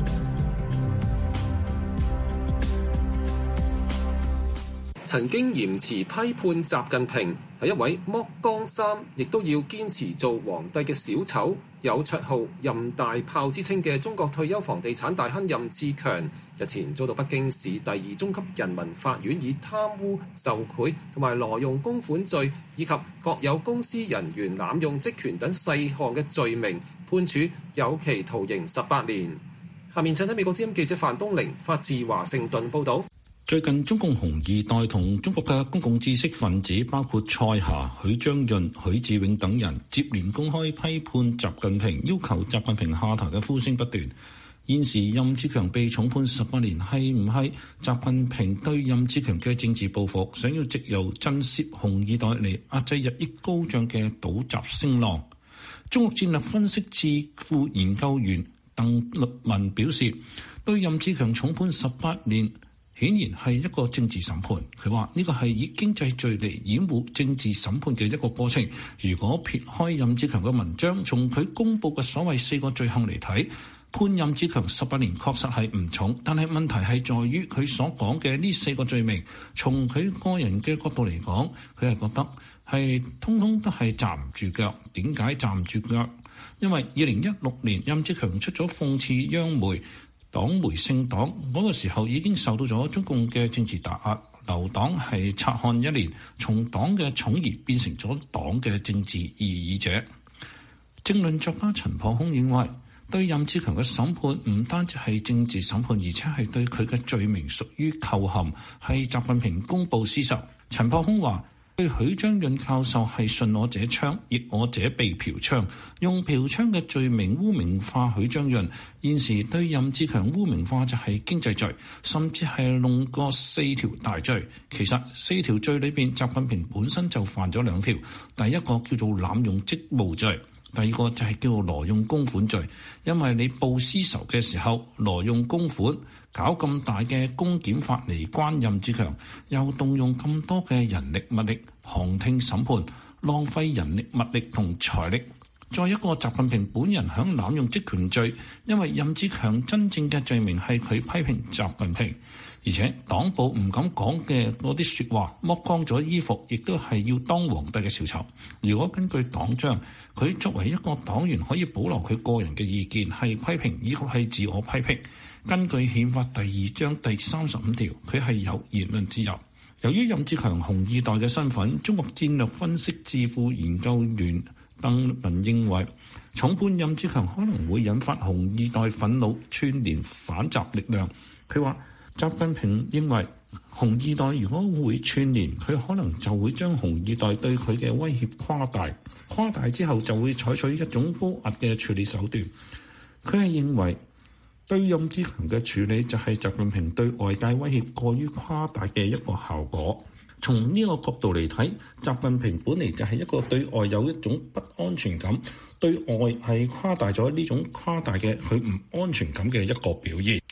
曾經嚴詞批判習近平係一位剝光衫亦都要堅持做皇帝嘅小丑，有綽號任大炮之稱嘅中國退休房地產大亨任志強，日前遭到北京市第二中級人民法院以貪污受賄同埋挪用公款罪以及國有公司人員濫用職權等細項嘅罪名判處有期徒刑十八年。下面請睇美國之音記者范東玲發自華盛頓報導。 最近中共紅二代同中國嘅公共知識分子，包括蔡霞、許章潤、許志永等人，接連公開批判習近平，要求習近平下台嘅呼聲不斷。現時任志強被重判十八年，係唔係習近平對任志強嘅政治報復，想要藉由震懾紅二代嚟壓制日益高漲嘅倒習聲浪？中國戰略分析智庫研究員鄧律文表示，對任志強重判十八年顯然係一個政治審判。佢話呢個係以經濟罪嚟掩護政治審判嘅一個過程。如果撇開任志強嘅文章，從佢公佈嘅所謂四個罪行嚟睇，判任志強十八年確實係唔重。但係問題係在於佢所講嘅呢四個罪名，從佢個人嘅角度嚟講，佢係覺得係通通都係站唔住腳。點解站唔住腳？因為二零一六年任志強出咗諷刺央媒黨媒姓黨嗰個時候，已經受到咗中共嘅政治打壓，留黨係察看一年，從黨嘅寵兒變成咗黨嘅政治異議者。政論作家陳破空認為，對任志強嘅審判唔單止係政治審判，而且係對佢嘅罪名屬於構陷，係習近平公報私仇。陳破空話，對許章潤教授係順我者昌，逆我者被嫖娼，用嫖娼嘅罪名污名化許章潤。現時對任志強污名化就係經濟罪，甚至係弄過四條大罪。其實四條罪裏邊，習近平本身就犯咗兩條。第一個叫做濫用職務罪，第二個就係叫做挪用公款罪。因為你報私仇嘅時候挪用公款，搞咁大嘅公檢法嚟關任志強，又動用咁多嘅人力物力旁聽審判，浪費人力物力同財力。再一個，習近平本人響濫用職權罪，因為任志強真正嘅罪名係佢批評習近平，而且黨部唔敢講嘅嗰啲說話，剝光咗衣服，亦都係要當皇帝嘅小丑。如果根據黨章，佢作為一個黨員可以保留佢個人嘅意見，係批評以及係自我批評。根據憲法第二章第三十五條，佢係有言論自由。由於任志強紅二代嘅身份，中國戰略分析智庫研究員鄧文認為，重判任志強可能會引發紅二代憤怒，串聯反習力量。佢話習近平認為紅二代如果會串聯，佢可能就會將紅二代對佢嘅威脅誇大，誇大之後就會採取一種高壓嘅處理手段。佢係認為對任志強嘅處理就係習近平對外界威脅過於誇大嘅一個效果。從呢個角度嚟睇，習近平本嚟就係一個對外有一種不安全感，對外係誇大咗呢種誇大嘅佢唔安全感嘅一個表現。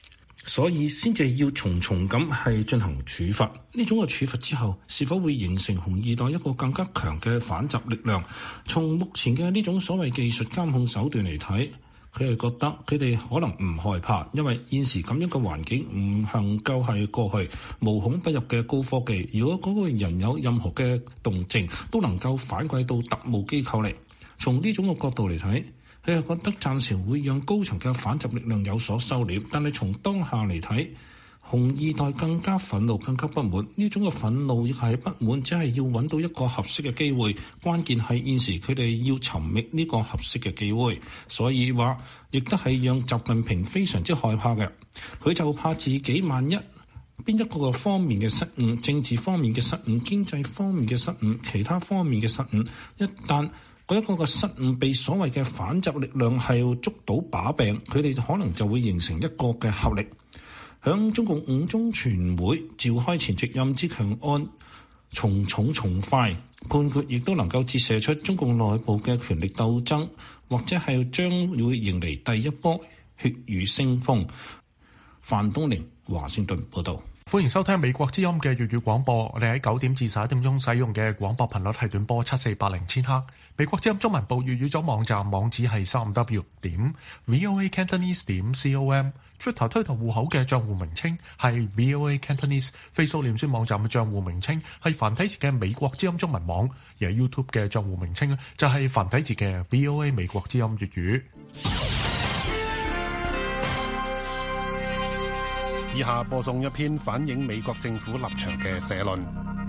所以先至要重重咁係進行處罰。呢種嘅處罰之後，是否會形成紅二代一個更加強嘅反襲力量？從目前嘅呢種所謂技術監控手段嚟睇，佢係覺得佢哋可能唔害怕，因為現時咁樣嘅環境唔能夠係過去無孔不入嘅高科技。如果嗰個人有任何嘅動靜，都能夠反饋到特務機構嚟。從呢種嘅角度嚟睇，佢係覺得暫時會讓高層嘅反襲力量有所收斂。但係從當下嚟睇，紅二代更加憤怒，更加不滿。呢種嘅憤怒亦係不滿，只係要揾到一個合適嘅機會。關鍵係現時佢哋要尋覓呢個合適嘅機會，所以話亦都係讓習近平非常之害怕嘅。佢就怕自己萬一邊一個方面嘅失誤，政治方面嘅失誤，經濟方面嘅失誤，其他方面嘅失誤，一旦嗰一個嘅失誤被所謂嘅反襲力量係要捉到把柄，佢哋可能就會形成一個嘅合力。響中共五中全會召開前夕，任志強案從重從快判決，亦都能夠折射出中共內部嘅權力鬥爭，或者係將會迎嚟第一波血雨腥風。范東寧華盛頓報道。 歡迎收聽美國之音嘅粵語廣播。我哋喺九點至十一點鐘使用嘅廣播頻率係短波七四八零千赫。美國之音中文部粵語組網站網址係三 w 點 voa cantonese 點 com。Twitter 推特戶口嘅賬戶名稱係 voa cantonese。Facebook 臉書網站嘅賬戶名稱係繁體字嘅美國之音中文網。而 YouTube 嘅賬戶名稱就係繁體字嘅 voa 美國之音粵語。 以下播送一篇反映美國政府立場嘅社論。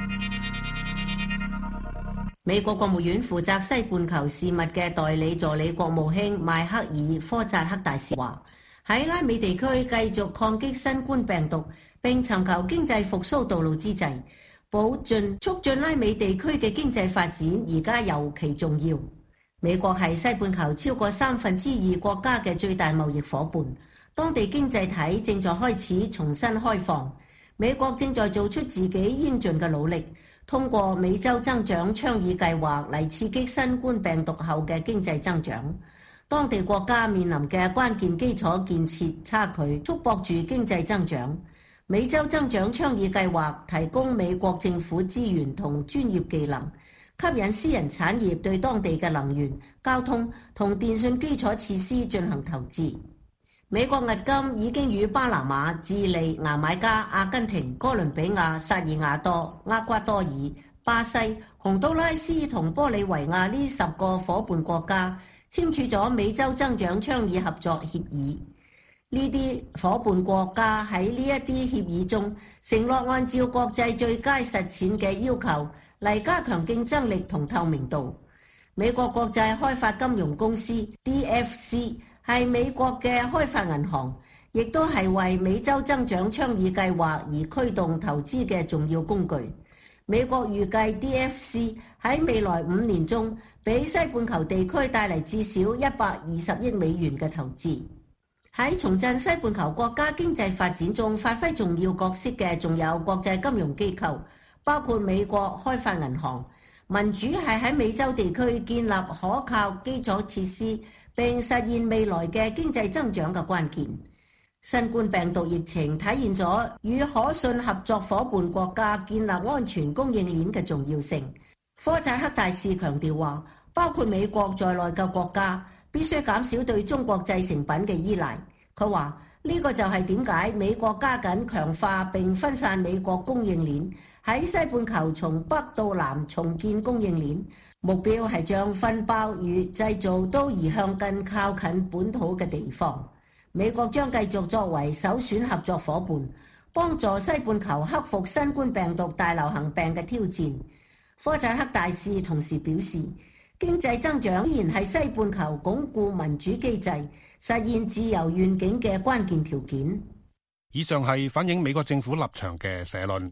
美國國務院負責西半球事務嘅代理助理國務卿邁克爾科扎克大使話，喺拉美地區繼續抗擊新冠病毒並尋求經濟復甦道路之際，保進促進拉美地區嘅經濟發展而家尤其重要。美國係西半球超過三分之二國家嘅最大貿易夥伴。當地經濟體正在開始重新開放，美國正在做出自己應盡嘅努力，通過美洲增長倡議計劃嚟刺激新冠病毒後嘅經濟增長。當地國家面臨嘅關鍵基礎建設差距，束縛住經濟增長。美洲增長倡議計劃提供美國政府資源同專業技能，吸引私人產業對當地嘅能源、交通同電信基礎設施進行投資。美國迄今已經與巴拿馬、智利、牙買加、阿根廷、哥倫比亞、薩爾瓦多、厄瓜多爾、巴西、洪都拉斯同玻利維亞呢十個夥伴國家簽署咗美洲增長倡議合作協議。呢啲夥伴國家喺呢一啲協議中承諾按照國際最佳實踐嘅要求嚟加強競爭力同透明度。美國國際開發金融公司 D F C係美國嘅開發銀行，亦都係為美洲增長倡議計劃而驅動投資嘅重要工具。美國預計 D F C 喺未來五年中，俾西半球地區帶嚟至少一百二十億美元嘅投資。喺重振西半球國家經濟發展中發揮重要角色嘅，仲有國際金融機構，包括美國開發銀行。民主係喺美洲地區建立可靠基礎設施，並實現未來嘅經濟增長嘅關鍵。新冠病毒疫情體現咗與可信合作夥伴國家建立安全供應鏈嘅重要性。科扎克大使強調話，包括美國在內嘅國家必須減少對中國製成品嘅依賴。佢話呢個就係點解美國加緊強化並分散美國供應鏈，喺西半球從北到南重建供應鏈。目標係將分包與製造都移向更靠近本土嘅地方。美國將繼續作為首選合作夥伴，幫助西半球克服新冠病毒大流行病嘅挑戰。科扎克大使同時表示，經濟增長依然係西半球鞏固民主機制、實現自由願景嘅關鍵條件。 以上係反映美國政府立場嘅社論。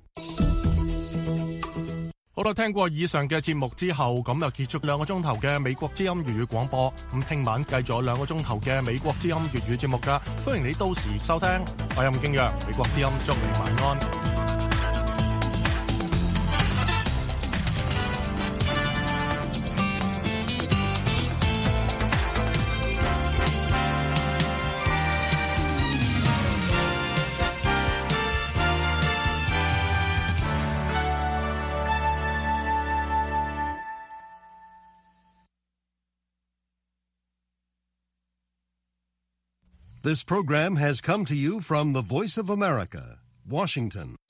好啦，聽過以上嘅節目之後，咁就結束兩個鐘頭嘅美國之音粵語廣播。咁聽晚繼續兩個鐘頭嘅美國之音粵語節目噶，歡迎你到時收聽。我係任敬揚，美國之音祝你晚安。 This program has come to you from the Voice of America, Washington.